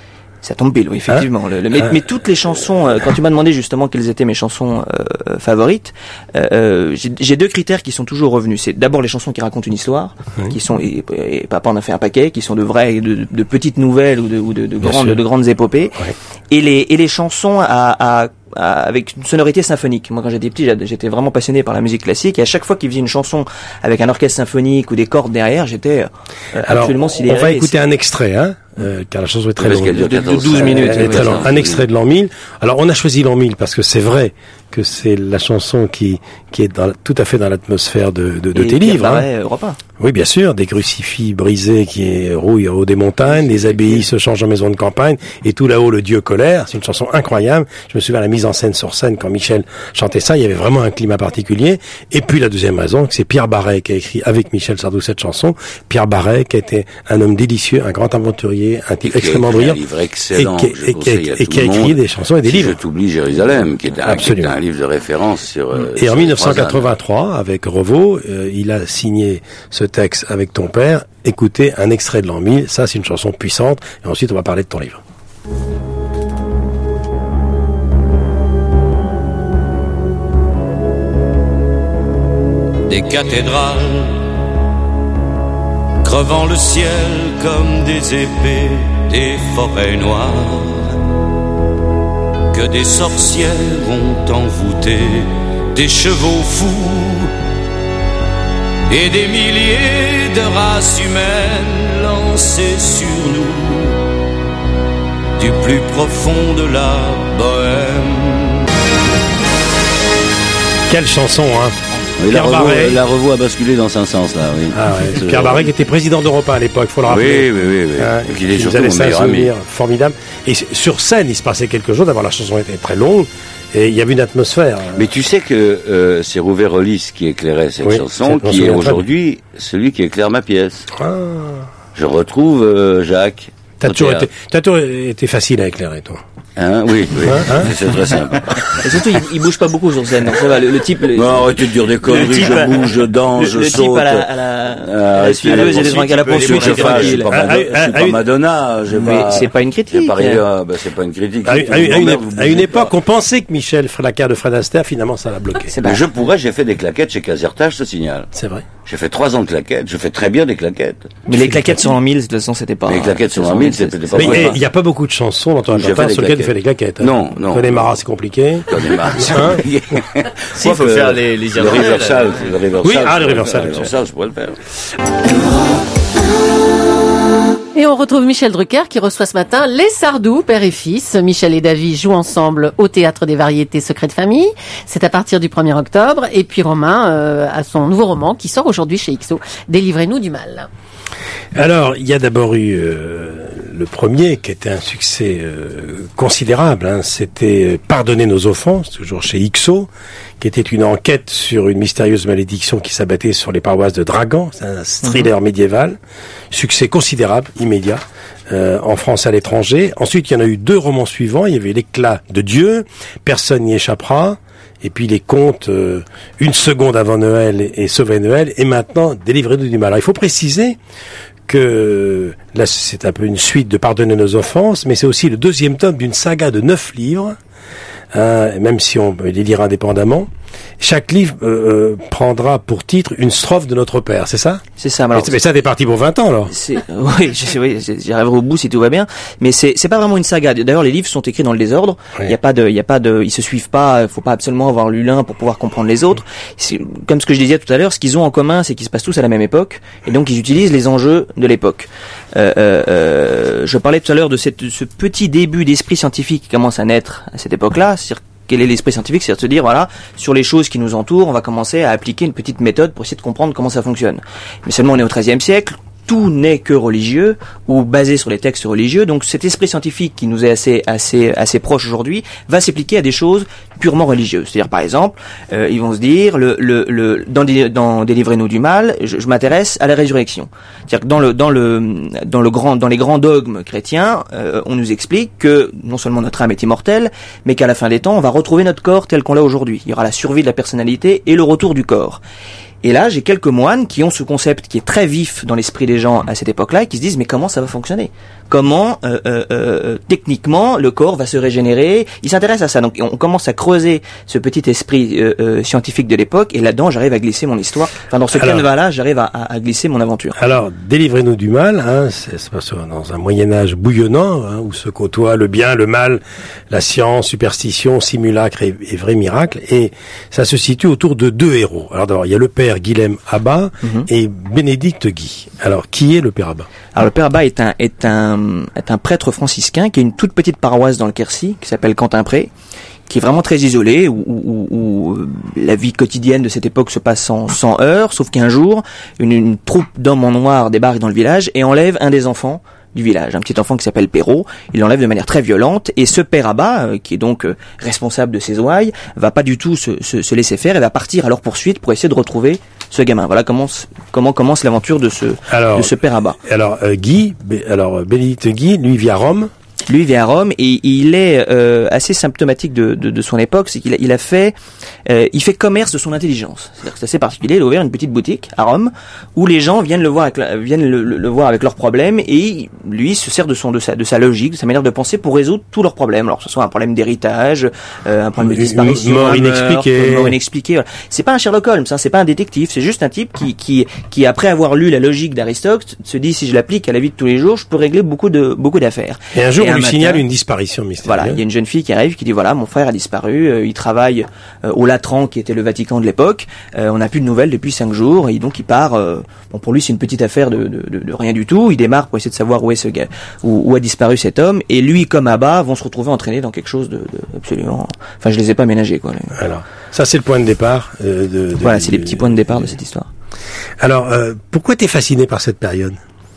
Ça tombe pile, oui, effectivement. Hein le, le, mais, hein mais toutes les chansons, euh, quand tu m'as demandé justement quelles étaient mes chansons euh, favorites, euh, j'ai, j'ai deux critères qui sont toujours revenus. C'est d'abord les chansons qui racontent une histoire, oui. qui sont, et, et Papa en a fait un paquet, qui sont de vraies, de, de petites nouvelles ou de, ou de, de grandes, de grandes épopées, ouais. et les et les chansons à, à avec une sonorité symphonique. Moi, quand j'étais petit, j'étais vraiment passionné par la musique classique, et à chaque fois qu'il faisait une chanson avec un orchestre symphonique ou des cordes derrière, j'étais euh, Alors, absolument sidéré. On va écouter un extrait, hein, euh, car la chanson est très longue, de, de douze minutes. Elle est très longue. Un extrait de l'an mille. Alors, on a choisi l'an mille parce que c'est vrai que c'est la chanson qui qui est dans, tout à fait dans l'atmosphère de, de, de tes livres. Hein. Europe un. Oui, bien sûr, des crucifix brisés qui rouillent au haut des montagnes, les abbayes se changent en maison de campagne, et tout là-haut le Dieu colère. C'est une chanson incroyable. Je me souviens de la mise en scène sur scène quand Michel chantait ça, il y avait vraiment un climat particulier. Et puis la deuxième raison, c'est Pierre Barret qui a écrit avec Michel Sardou cette chanson. Pierre Barret qui était un homme délicieux, un grand aventurier, un type extrêmement brillant, un livre excellent, et qui, et qui, et qui a écrit des chansons et des livres. Je t'oublie Jérusalem, qui est un, qui est un livre de référence sur. Euh, et sur en dix-neuf cent quatre-vingt-trois, avec Revaux, euh, il a signé ce texte avec ton père. Écoutez un extrait de l'an mille, ça c'est une chanson puissante, et ensuite on va parler de ton livre. Des cathédrales crevant le ciel comme des épées, des forêts noires que des sorcières ont envoûtées, des chevaux fous et des milliers de races humaines lancées sur nous du plus profond de la bohème. Quelle chanson, hein! Oui, la, revo, la revo a basculé dans un sens là, oui. Ah ouais. Pierre Barret qui était président d'Europe un à l'époque, faut le rappeler. Oui, oui, oui. oui. Hein, et qu'il est surtout mon meilleur ami. Formidable. Et sur scène, il se passait quelque chose. D'abord, la chanson était très longue et il y avait une atmosphère. Mais tu sais que euh, c'est Rouvet Rollis qui éclairait cette oui, chanson, qui est aujourd'hui celui qui éclaire ma pièce. Ah. Je retrouve euh, Jacques. T'as toujours, été, t'as toujours été facile à éclairer, toi. Hein, oui, oui. Hein, c'est très simple. Et surtout, il, il bouge pas beaucoup sur scène. Donc ça va, le, le type. Le, non, arrêtez de dire des conneries. Je à, bouge, je danse, je le saute. Le type à la, à la, ah, à la suiveuse et des gens à la poursuite. Je suis pas, pas Madonna. Mais c'est pas une critique. Pas rien, bah, c'est pas une critique. À, à, à une, à une époque, on pensait que Michel ferait la carte de Fred Astaire. Finalement, ça l'a bloqué. Mais je pourrais. J'ai fait des claquettes chez Caserta, je te signale. C'est vrai. J'ai fait trois ans de claquettes. Je fais très bien des claquettes. Mais les claquettes sur l'an mille, de toute façon, c'était pas. Les claquettes sur l'an mille, c'était pas. Mais il y a pas beaucoup de chansons dans ton répertoire sur lesquelles tu fais des claquettes. Non, non. Connemara, c'est compliqué. Connemara, c'est compliqué. Si, il faut faire les, les le Riversal, le Riversal. Oui, ah, le Riversal. Le Riversal, je pourrais le faire. Et on retrouve Michel Drucker qui reçoit ce matin les Sardou, père et fils. Michel et Davy jouent ensemble au Théâtre des Variétés Secret de Famille. C'est à partir du premier octobre. Et puis Romain euh, a son nouveau roman qui sort aujourd'hui chez Ixo, Délivrez-nous du mal. Alors, il y a d'abord eu euh, le premier qui était un succès euh, considérable. Hein. C'était Pardonner nos offenses, toujours chez Ixo, qui était une enquête sur une mystérieuse malédiction qui s'abattait sur les paroisses de Dragan. C'est un thriller mmh. médiéval. Succès considérable, immédiat, euh, en France et à l'étranger. Ensuite, il y en a eu deux romans suivants. Il y avait L'éclat de Dieu, Personne n'y échappera. Et puis les contes euh, Une seconde avant Noël et, et Sauver Noël, et maintenant Délivrez-nous du mal. Alors il faut préciser que là c'est un peu une suite de Pardonner nos offenses, mais c'est aussi le deuxième tome d'une saga de neuf livres, hein, même si on peut les lire indépendamment. Chaque livre euh, euh, prendra pour titre une strophe de Notre Père, c'est ça? C'est ça. Alors, mais, mais ça, t'es parti pour vingt ans, alors. C'est, oui, je, oui, j'y arriverai au bout si tout va bien. Mais c'est, c'est pas vraiment une saga. D'ailleurs, les livres sont écrits dans le désordre. Il oui. y a pas de, il y a pas de, ils se suivent pas. Il faut pas absolument avoir lu l'un pour pouvoir comprendre les autres. C'est, comme ce que je disais tout à l'heure, ce qu'ils ont en commun, c'est qu'ils se passent tous à la même époque, et donc ils utilisent les enjeux de l'époque. Euh, euh, euh, je parlais tout à l'heure de cette, de ce petit début d'esprit scientifique qui commence à naître à cette époque-là. C'est-à-dire quel est l'esprit scientifique, c'est de se dire, voilà, sur les choses qui nous entourent, on va commencer à appliquer une petite méthode pour essayer de comprendre comment ça fonctionne. Mais seulement on est au treizième siècle, tout n'est que religieux, ou basé sur les textes religieux, donc cet esprit scientifique qui nous est assez assez assez proche aujourd'hui, va s'appliquer à des choses purement religieuses. C'est-à-dire, par exemple, euh, ils vont se dire, le, le, le, dans, des, dans Délivrez-nous du mal, je, je m'intéresse à la résurrection. C'est-à-dire que dans le, dans le, dans le grand, dans les grands dogmes chrétiens, euh, on nous explique que non seulement notre âme est immortelle, mais qu'à la fin des temps, on va retrouver notre corps tel qu'on l'a aujourd'hui. Il y aura la survie de la personnalité et le retour du corps. Et là, j'ai quelques moines qui ont ce concept qui est très vif dans l'esprit des gens à cette époque-là et qui se disent, mais comment ça va fonctionner? comment euh, euh, euh, techniquement le corps va se régénérer. Il s'intéresse à ça, donc on commence à creuser ce petit esprit euh, euh, scientifique de l'époque, et là-dedans j'arrive à glisser mon histoire. Enfin, dans ce canevas-là, j'arrive à, à, à glisser mon aventure. Alors, délivrez-nous du mal, hein, c'est, c'est passe dans un Moyen-Âge bouillonnant, hein, où se côtoient le bien, le mal, la science, superstition, simulacre et, et vrai miracle, et ça se situe autour de deux héros. Alors d'abord, il y a le père Guilhem Abba mm-hmm. et Bénédicte Guy. Alors, qui est le père Abba? Alors, le père Abba est un, est un, est un prêtre franciscain qui a une toute petite paroisse dans le Quercy, qui s'appelle Quentin-Pré, qui est vraiment très isolé, où, où, où la vie quotidienne de cette époque se passe sans, sans heurts, sauf qu'un jour, une, une troupe d'hommes en noir débarque dans le village et enlève un des enfants du village, un petit enfant qui s'appelle Perrault. Il l'enlève de manière très violente, et ce père Abba, euh, qui est donc euh, responsable de ses ouailles, va pas du tout se, se, se laisser faire et va partir à leur poursuite pour essayer de retrouver ce gamin. Voilà comment comment commence l'aventure de ce alors, de ce père Abba. Alors euh, Guy, alors Bénédicte Guy, lui vit à Rome. Lui vit à Rome, et il est euh, assez symptomatique de, de, de son époque, c'est qu'il a, il a fait, euh, il fait commerce de son intelligence. C'est-à-dire que c'est assez particulier. Il a ouvert une petite boutique à Rome où les gens viennent le voir, avec, viennent le, le, le voir avec leurs problèmes, et lui se sert de son de sa de sa logique, de sa manière de penser pour résoudre tous leurs problèmes. Alors que ce soit un problème d'héritage, euh, un problème de disparition, mort inexpliquée, mort inexpliquée. Voilà. C'est pas un Sherlock Holmes, hein, c'est pas un détective, c'est juste un type qui qui qui après avoir lu la logique d'Aristote se dit, si je l'applique à la vie de tous les jours, je peux régler beaucoup de beaucoup d'affaires. Et un jour et on lui signale une disparition mystérieuse. Voilà, il y a une jeune fille qui arrive qui dit voilà, mon frère a disparu, euh, il travaille euh, au Latran qui était le Vatican de l'époque, euh, on n'a plus de nouvelles depuis cinq jours, et donc il part, euh, bon pour lui c'est une petite affaire de, de, de, de rien du tout, il démarre pour essayer de savoir où est ce gars, où, où a disparu cet homme, et lui comme Abba vont se retrouver entraînés dans quelque chose de, de absolument, enfin je les ai pas ménagés quoi. Alors, ça c'est le point de départ. Euh, de, de, voilà, c'est de, les petits points de départ de cette histoire. Alors, euh, pourquoi t'es fasciné par cette période?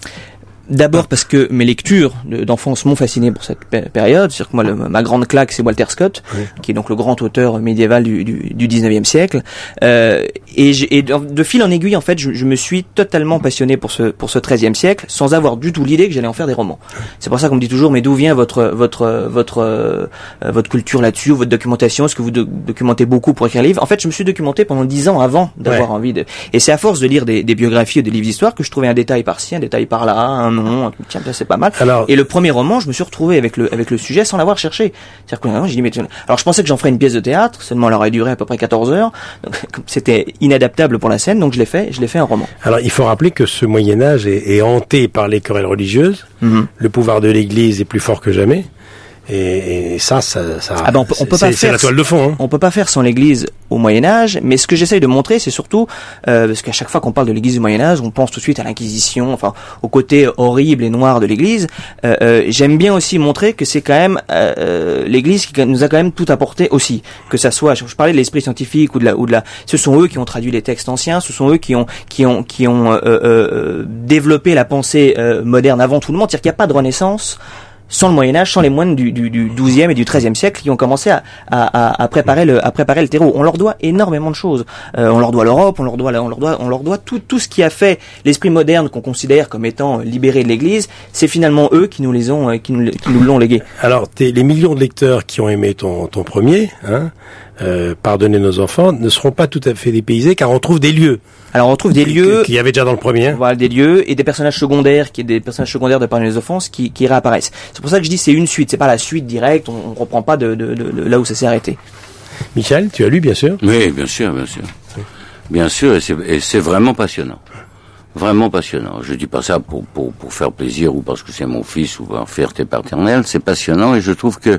D'abord parce que mes lectures d'enfance m'ont fasciné pour cette période. C'est-à-dire que moi, le, ma grande claque, c'est Walter Scott, oui. qui est donc le grand auteur médiéval du, du, du dix-neuvième siècle. Euh, et, et de, de fil en aiguille, en fait, je, je me suis totalement passionné pour ce pour ce treizième siècle, sans avoir du tout l'idée que j'allais en faire des romans. C'est pour ça qu'on me dit toujours, mais d'où vient votre votre votre euh, votre culture là-dessus, votre documentation? Est-ce que vous do- documentez beaucoup pour écrire un livre? En fait, je me suis documenté pendant dix ans avant d'avoir ouais. envie de. Et c'est à force de lire des, des biographies et des livres d'histoire que je trouvais un détail par-ci, un détail par-là, un nom, tiens, c'est pas mal. Alors, et le premier roman, je me suis retrouvé avec le avec le sujet sans l'avoir cherché. C'est-à-dire que j'ai dit, mais alors je pensais que j'en ferais une pièce de théâtre, seulement elle aurait duré à peu près quatorze heures. Donc c'était inadaptable pour la scène, donc je l'ai fait, je l'ai fait en roman. Alors il faut rappeler que ce Moyen Âge est, est hanté par les querelles religieuses. Mm-hmm. Le pouvoir de l'Église est plus fort que jamais. Et, et ça, ça, ça ah ben on peut, on peut c'est, pas c'est faire, la toile de fond. Hein. On peut pas faire sans l'Église au Moyen Âge, mais ce que j'essaye de montrer, c'est surtout euh, parce qu'à chaque fois qu'on parle de l'Église du Moyen Âge, on pense tout de suite à l'Inquisition, enfin au côté horrible et noir de l'Église. Euh, euh, j'aime bien aussi montrer que c'est quand même euh, l'Église qui nous a quand même tout apporté aussi, que ça soit, je, je parlais de l'esprit scientifique ou de la, ou de la, ce sont eux qui ont traduit les textes anciens, ce sont eux qui ont, qui ont, qui ont euh, euh, développé la pensée euh, moderne avant tout le monde. C'est-à-dire qu'il n'y a pas de Renaissance sans le Moyen Âge, sans les moines du, du, du douzième et du treizième siècle qui ont commencé à, à, à préparer le, à préparer le terreau. On leur doit énormément de choses. Euh, on leur doit l'Europe, on leur doit, on leur doit, on leur doit tout, tout ce qui a fait l'esprit moderne qu'on considère comme étant libéré de l'Église. C'est finalement eux qui nous les ont, qui nous, qui nous l'ont légué. Alors, t'es, les millions de lecteurs qui ont aimé ton, ton premier, hein, euh, Pardonnez nos enfants, ne seront pas tout à fait dépaysés car on trouve des lieux. Alors on trouve des lieux qu'il y avait déjà dans le premier. Voilà, des lieux et des personnages secondaires, qui est des personnages secondaires de Pardonnez nos offenses qui, qui réapparaissent. C'est pour ça que je dis c'est une suite, c'est pas la suite directe. On, on reprend pas de, de, de, de là où ça s'est arrêté. Michel, tu as lu bien sûr? Oui, bien sûr, bien sûr, bien sûr, et c'est, et c'est vraiment passionnant, vraiment passionnant. Je dis pas ça pour pour pour faire plaisir ou parce que c'est mon fils ou par fierté paternelle. C'est passionnant et je trouve que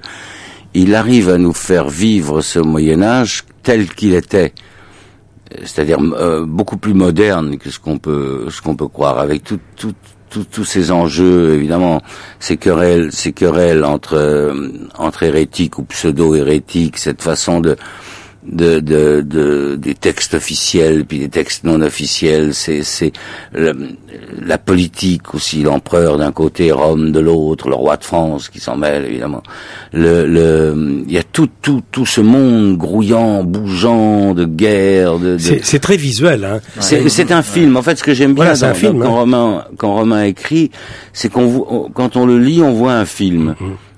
il arrive à nous faire vivre ce Moyen Âge tel qu'il était. C'est-à-dire euh, beaucoup plus moderne que ce qu'on peut ce qu'on peut croire, avec tout tout tout tous ces enjeux, évidemment, ces querelles ces querelles entre euh, entre hérétiques ou pseudo-hérétiques, cette façon de de de, de des textes officiels puis des textes non officiels, c'est c'est la, la politique aussi, l'empereur d'un côté, Rome de l'autre, le roi de France qui s'en mêle évidemment. Le le il y a tout tout tout ce monde grouillant, bougeant de guerre, de, de... C'est, c'est très visuel hein. C'est c'est un film. En fait, ce que j'aime bien voilà, dans, c'est un film, dans, quand hein. Romain quand Romain écrit, c'est qu'on quand on le lit, on voit un film. Mm-hmm.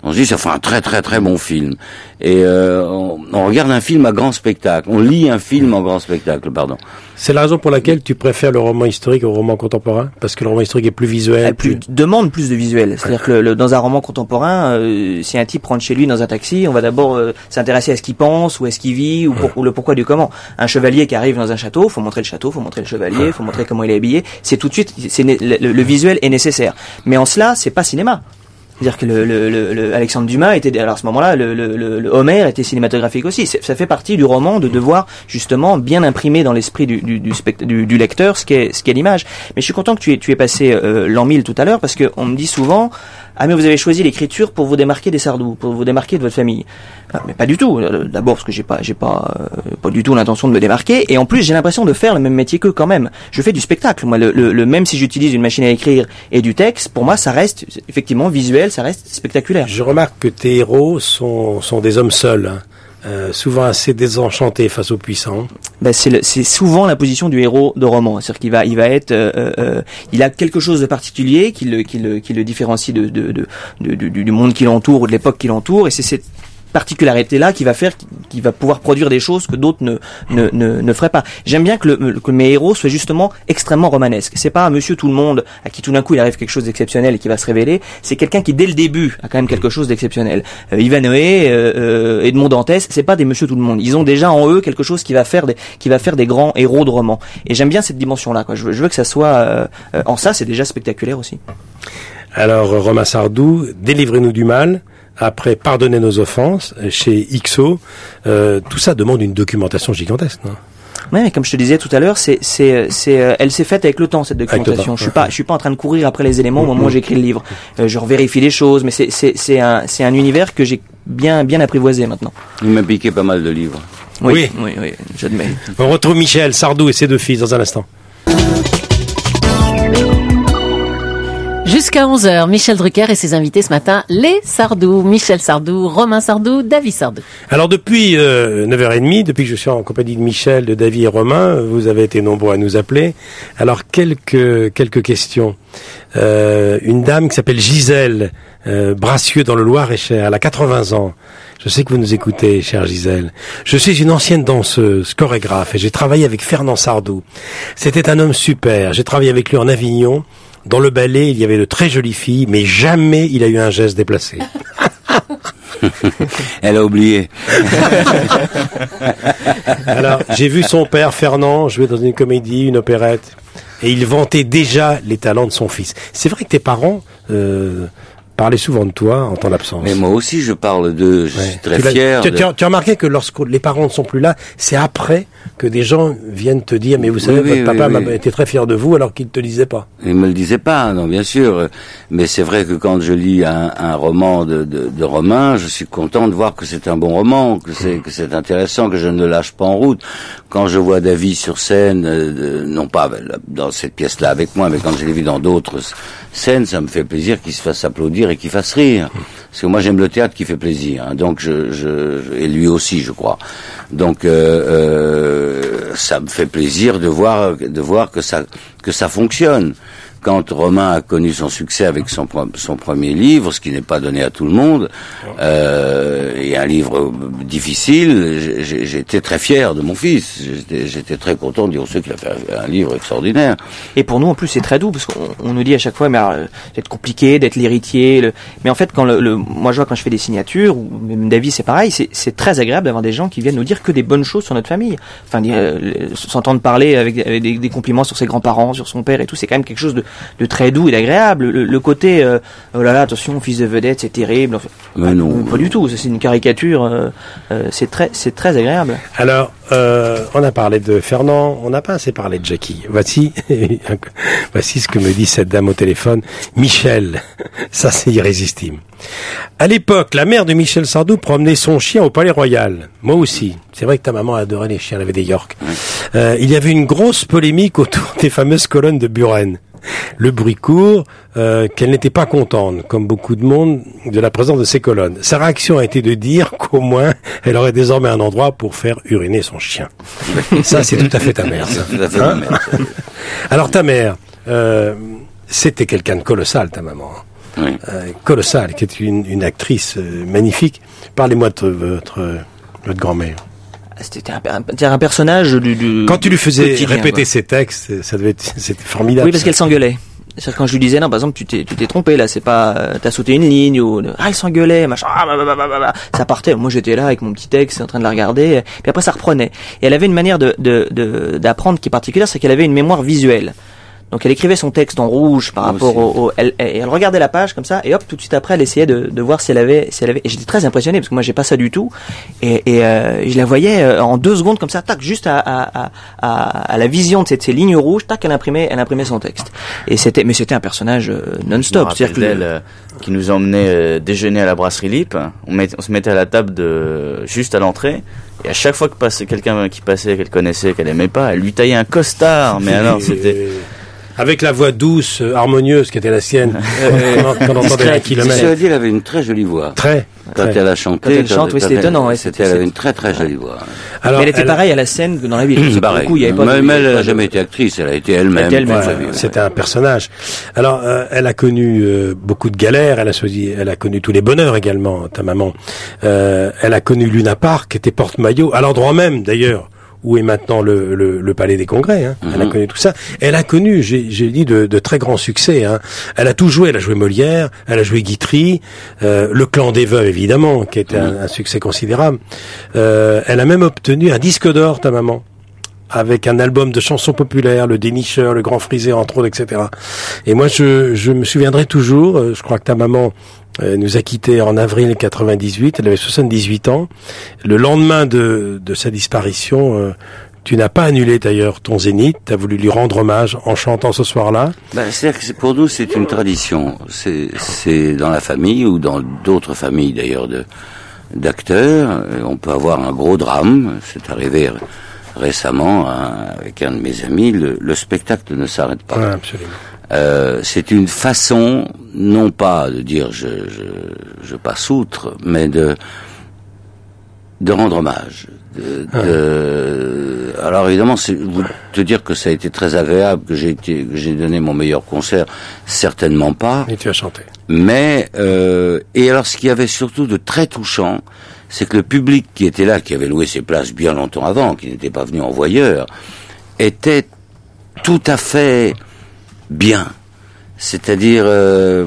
On se dit, ça fera un très très très bon film. Et euh, on, on regarde un film à grand spectacle. On lit un film en grand spectacle, pardon. C'est la raison pour laquelle tu préfères le roman historique au roman contemporain? Parce que le roman historique est plus visuel. Elle plus, plus... demande plus de visuel. C'est-à-dire que le, le, dans un roman contemporain, euh, si un type rentre chez lui dans un taxi, on va d'abord euh, s'intéresser à ce qu'il pense, où est-ce qu'il vit, ou, pour, ou le pourquoi du comment. Un chevalier qui arrive dans un château, faut montrer le château, faut montrer le chevalier, faut montrer comment il est habillé. C'est tout de suite, c'est le, le, le visuel est nécessaire. Mais en cela, c'est pas cinéma. C'est-à-dire que le, le, le, le Alexandre Dumas était, alors à ce moment-là, le, le, le Homère était cinématographique aussi. C'est, ça fait partie du roman de devoir justement bien imprimer dans l'esprit du, du, du, spect- du, du lecteur ce qu'est, ce qu'est l'image. Mais je suis content que tu aies, tu aies passé euh, l'an mille tout à l'heure parce que on me dit souvent, ah mais vous avez choisi l'écriture pour vous démarquer des Sardou, pour vous démarquer de votre famille. Ah, mais pas du tout. D'abord parce que j'ai pas, j'ai pas, euh, pas du tout l'intention de me démarquer. Et en plus j'ai l'impression de faire le même métier qu'eux quand même. Je fais du spectacle. Moi, le, le, le même si j'utilise une machine à écrire et du texte, pour moi ça reste effectivement visuel, ça reste spectaculaire. Je remarque que tes héros sont, sont des hommes seuls. Hein. Euh, souvent assez désenchanté face aux puissants. Ben c'est, le, c'est souvent la position du héros de roman, c'est-à-dire qu'il va, il va être, euh, euh, il a quelque chose de particulier qui le, qui le, qui le différencie de, de, de, de, de du monde qui l'entoure ou de l'époque qui l'entoure, et c'est cette particularité-là qui va faire, qui va pouvoir produire des choses que d'autres ne, ne, ne, ne feraient pas. J'aime bien que, le, que mes héros soient justement extrêmement romanesques. C'est pas un monsieur tout le monde à qui tout d'un coup il arrive quelque chose d'exceptionnel et qui va se révéler. C'est quelqu'un qui dès le début a quand même quelque chose d'exceptionnel. Euh, Ivanhoé, euh, Edmond Dantès, c'est pas des monsieur tout le monde. Ils ont déjà en eux quelque chose qui va faire des, qui va faire des grands héros de romans. Et j'aime bien cette dimension-là, quoi. Je veux, je veux que ça soit, euh, euh, en ça, c'est déjà spectaculaire aussi. Alors, Romain Sardou, délivrez-nous du mal. Après, pardonnez nos offenses, chez X O, euh, tout ça demande une documentation gigantesque, non? Oui, mais comme je te disais tout à l'heure, c'est, c'est, c'est, euh, elle s'est faite avec le temps, cette documentation. Je suis pas, je suis pas en train de courir après les éléments au moment où j'écris le livre. Euh, je revérifie les choses, mais c'est, c'est, c'est un, c'est un univers que j'ai bien, bien apprivoisé maintenant. Il m'a piqué pas mal de livres. Oui, oui, oui, oui, j'admets. On retrouve Michel Sardou et ses deux fils dans un instant. Jusqu'à onze heures, Michel Drucker et ses invités ce matin, les Sardou. Michel Sardou, Romain Sardou, David Sardou. Alors depuis euh, neuf heures trente, depuis que je suis en compagnie de Michel, de David et Romain, vous avez été nombreux à nous appeler. Alors quelques quelques questions. Euh, une dame qui s'appelle Gisèle euh, Brassieux dans le Loir-et-Cher, elle a quatre-vingts ans. Je sais que vous nous écoutez, chère Gisèle. Je suis une ancienne danseuse, chorégraphe, et j'ai travaillé avec Fernand Sardou. C'était un homme super. J'ai travaillé avec lui en Avignon. Dans le ballet, il y avait de très jolies filles, mais jamais il a eu un geste déplacé. Elle a oublié. Alors, j'ai vu son père, Fernand, jouer dans une comédie, une opérette, et il vantait déjà les talents de son fils. C'est vrai que tes parents euh, parlaient souvent de toi en ton absence. Mais moi aussi, je parle d'eux. Je ouais. suis très tu fier. Tu, de... tu, as, tu as remarqué que lorsque les parents ne sont plus là, c'est après que des gens viennent te dire, mais vous savez, oui, votre oui, papa oui, m'a oui. été très fier de vous, alors qu'il ne te le disait pas. Il me le disait pas, non, bien sûr. Mais c'est vrai que quand je lis un, un roman de, de, de Romain, je suis content de voir que c'est un bon roman, que c'est, que c'est intéressant, que je ne le lâche pas en route. Quand je vois David sur scène, euh, non pas dans cette pièce-là avec moi, mais quand je l'ai vu dans d'autres scènes, ça me fait plaisir qu'il se fasse applaudir et qu'il fasse rire. Parce que moi j'aime le théâtre qui fait plaisir, hein, donc je, je, et lui aussi, je crois. Donc euh, euh, ça me fait plaisir de voir, de voir que ça, que ça fonctionne. Quand Romain a connu son succès avec son, son premier livre, ce qui n'est pas donné à tout le monde, euh, et un livre difficile, j'ai, j'étais très fier de mon fils. J'étais, j'étais très content de dire qu'il a fait un livre extraordinaire. Et pour nous, en plus, c'est très doux, parce qu'on on nous dit à chaque fois, mais alors, d'être compliqué, d'être l'héritier. Le... Mais en fait, quand le, le, moi je vois quand je fais des signatures, ou même David, c'est pareil, c'est, c'est très agréable d'avoir des gens qui viennent nous dire que des bonnes choses sur notre famille. Enfin, dire, euh, s'entendre parler avec, avec des, des compliments sur ses grands-parents, sur son père et tout, c'est quand même quelque chose de de très doux et d'agréable. Le, le côté euh, oh là là, attention, fils de vedette, c'est terrible. Enfin, mais pas, non, pas du tout. C'est une caricature. Euh, euh, c'est très, c'est très agréable. Alors, euh, on a parlé de Fernand, on n'a pas assez parlé de Jackie. Voici, voici ce que me dit cette dame au téléphone. Michel, ça c'est irrésistible. À l'époque, la mère de Michel Sardou promenait son chien au Palais Royal. Moi aussi. C'est vrai que ta maman adorait les chiens, elle avait des York. Euh, il y avait une grosse polémique autour des fameuses colonnes de Buren. Le bruit court euh, qu'elle n'était pas contente, comme beaucoup de monde, de la présence de ces colonnes. Sa réaction a été de dire qu'au moins, elle aurait désormais un endroit pour faire uriner son chien. Ça, c'est tout à fait ta mère, ça. Tout à fait ma mère. Alors ta mère, euh, c'était quelqu'un de colossal, ta maman. oui. euh, colossale, qui est une, une actrice euh, magnifique. Parlez-moi de votre, votre grand-mère. C'était un, un, un personnage du, du Quand tu lui faisais quotidien, répéter quoi. ses textes, ça devait être, c'était formidable. Oui, parce ça. qu'elle s'engueulait. C'est-à-dire quand je lui disais non, par exemple, tu t'es, tu t'es trompé là, c'est pas, euh, t'as sauté une ligne ou ah elle s'engueulait, machin, ah, bah, bah, bah, bah, bah. Ça partait. Moi j'étais là avec mon petit texte, en train de la regarder, puis après ça reprenait. Et elle avait une manière de, de, de d'apprendre qui est particulière, c'est qu'elle avait une mémoire visuelle. Donc elle écrivait son texte en rouge par Moi rapport aussi. au, au elle, elle, elle regardait la page comme ça et hop tout de suite après elle essayait de, de voir si elle avait si elle avait et j'étais très impressionné parce que moi j'ai pas ça du tout et, et euh, je la voyais euh, en deux secondes comme ça tac juste à, à, à, à la vision de ces, de ces lignes rouges tac elle imprimait elle imprimait son texte et c'était mais c'était un personnage euh, non-stop Je me c'est-à-dire rappelle que d'elle, euh, qui nous emmenait euh, déjeuner à la brasserie Lip. On, met, on se mettait à la table de juste à l'entrée. Et à chaque fois que passait quelqu'un qui passait, qu'elle connaissait, qu'elle aimait pas, elle lui taillait un costard. Mais alors, c'était... Avec la voix douce, euh, harmonieuse qui était la sienne, qu'on qu'on entendait à un kilomètre. Cela dit, elle avait une très jolie voix. Très. Quand très. elle a chanté, Quand elle chante, oui, c'était elle- étonnant, ouais, c'était, c'était- elle avait une très très jolie voix. Alors, mais elle était elle- pareille à la scène que dans la vie parce que pour Pareil. le coup, il y avait pas mais, de- mais il y elle avait n'a pas de- jamais été actrice, elle a été elle-même. Elle était elle-même, Très ouais, bien. ouais. C'était un personnage. Alors, euh, elle a connu euh, beaucoup de galères. Elle a choisi, elle a connu tous les bonheurs également. Ta maman. Euh, elle a connu Luna Park, qui était porte-maillot, à l'endroit même d'ailleurs où est maintenant le, le, le Palais des Congrès. Hein. Elle a Mhm. connu tout ça. Elle a connu, j'ai, j'ai dit, de, de très grands succès. Hein. Elle a tout joué. Elle a joué Molière, elle a joué Guitry, euh, Le Clan des Veuves évidemment, qui était un, un succès considérable. Euh, elle a même obtenu un disque d'or, ta maman, avec un album de chansons populaires, le Dénicheur, le Grand Frisé, entre autres, et cetera. Et moi, je, je me souviendrai toujours, euh, je crois que ta maman euh, nous a quittés en avril quatre-vingt-dix-huit, elle avait soixante-dix-huit ans. Le lendemain de, de sa disparition, euh, tu n'as pas annulé d'ailleurs ton zénith, tu as voulu lui rendre hommage en chantant ce soir-là. Ben, c'est-à-dire que c'est- pour nous, c'est une tradition. C'est, c'est dans la famille ou dans d'autres familles d'ailleurs de d'acteurs. euh, On peut avoir un gros drame. C'est arrivé r- récemment hein, avec un de mes amis. Le, le spectacle ne s'arrête pas. Ouais, absolument. Euh, c'est une façon, non pas de dire je, je, je passe outre, mais de de rendre hommage. De, de... Alors évidemment, c'est vous te dire que ça a été très agréable, que j'ai été, que j'ai donné mon meilleur concert, certainement pas. Et tu as chanté. Mais euh, et alors, ce qu'il y avait surtout de très touchant, c'est que le public qui était là, qui avait loué ses places bien longtemps avant, qui n'était pas venu en voyeur, était tout à fait bien. C'est-à-dire, euh,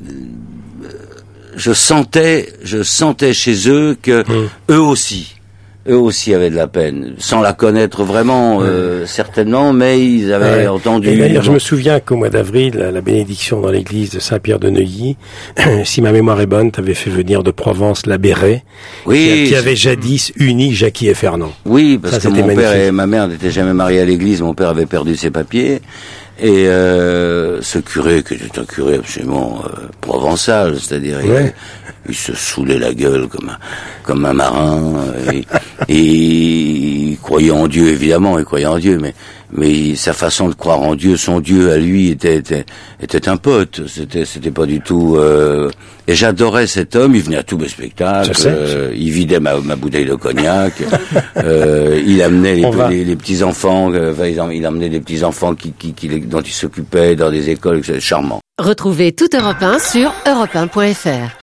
je sentais, je sentais chez eux que Mmh. eux aussi, eux aussi avaient de la peine, sans la connaître vraiment, euh, certainement, mais ils avaient Ouais. entendu. Et d'ailleurs, je me souviens qu'au mois d'avril, la, la bénédiction dans l'église de Saint-Pierre de Neuilly, si ma mémoire est bonne, t'avais fait venir de Provence l'abbé Ray, Oui, qui, qui avait jadis uni Jackie et Fernand. Oui, parce Ça, que c'était mon père magnifique. et ma mère n'étaient jamais mariés à l'église, mon père avait perdu ses papiers, et euh, ce curé, qui était un curé absolument euh, provençal, c'est-à-dire Ouais. il, il se saoulait la gueule comme un, comme un marin, et, et il croyait en Dieu, évidemment, il croyait en Dieu, mais mais sa façon de croire en Dieu, son Dieu à lui était était, était un pote, c'était c'était pas du tout. Euh, et j'adorais cet homme, il venait à tous mes spectacles, Je sais, euh, il vidait ma, ma bouteille de cognac, euh, il amenait les, On va. les, les petits enfants, euh, enfin, il, em- il amenait des petits enfants qui, qui, qui dont il s'occupait dans des écoles, c'était charmant. Retrouvez tout Europe un sur europe un point f r.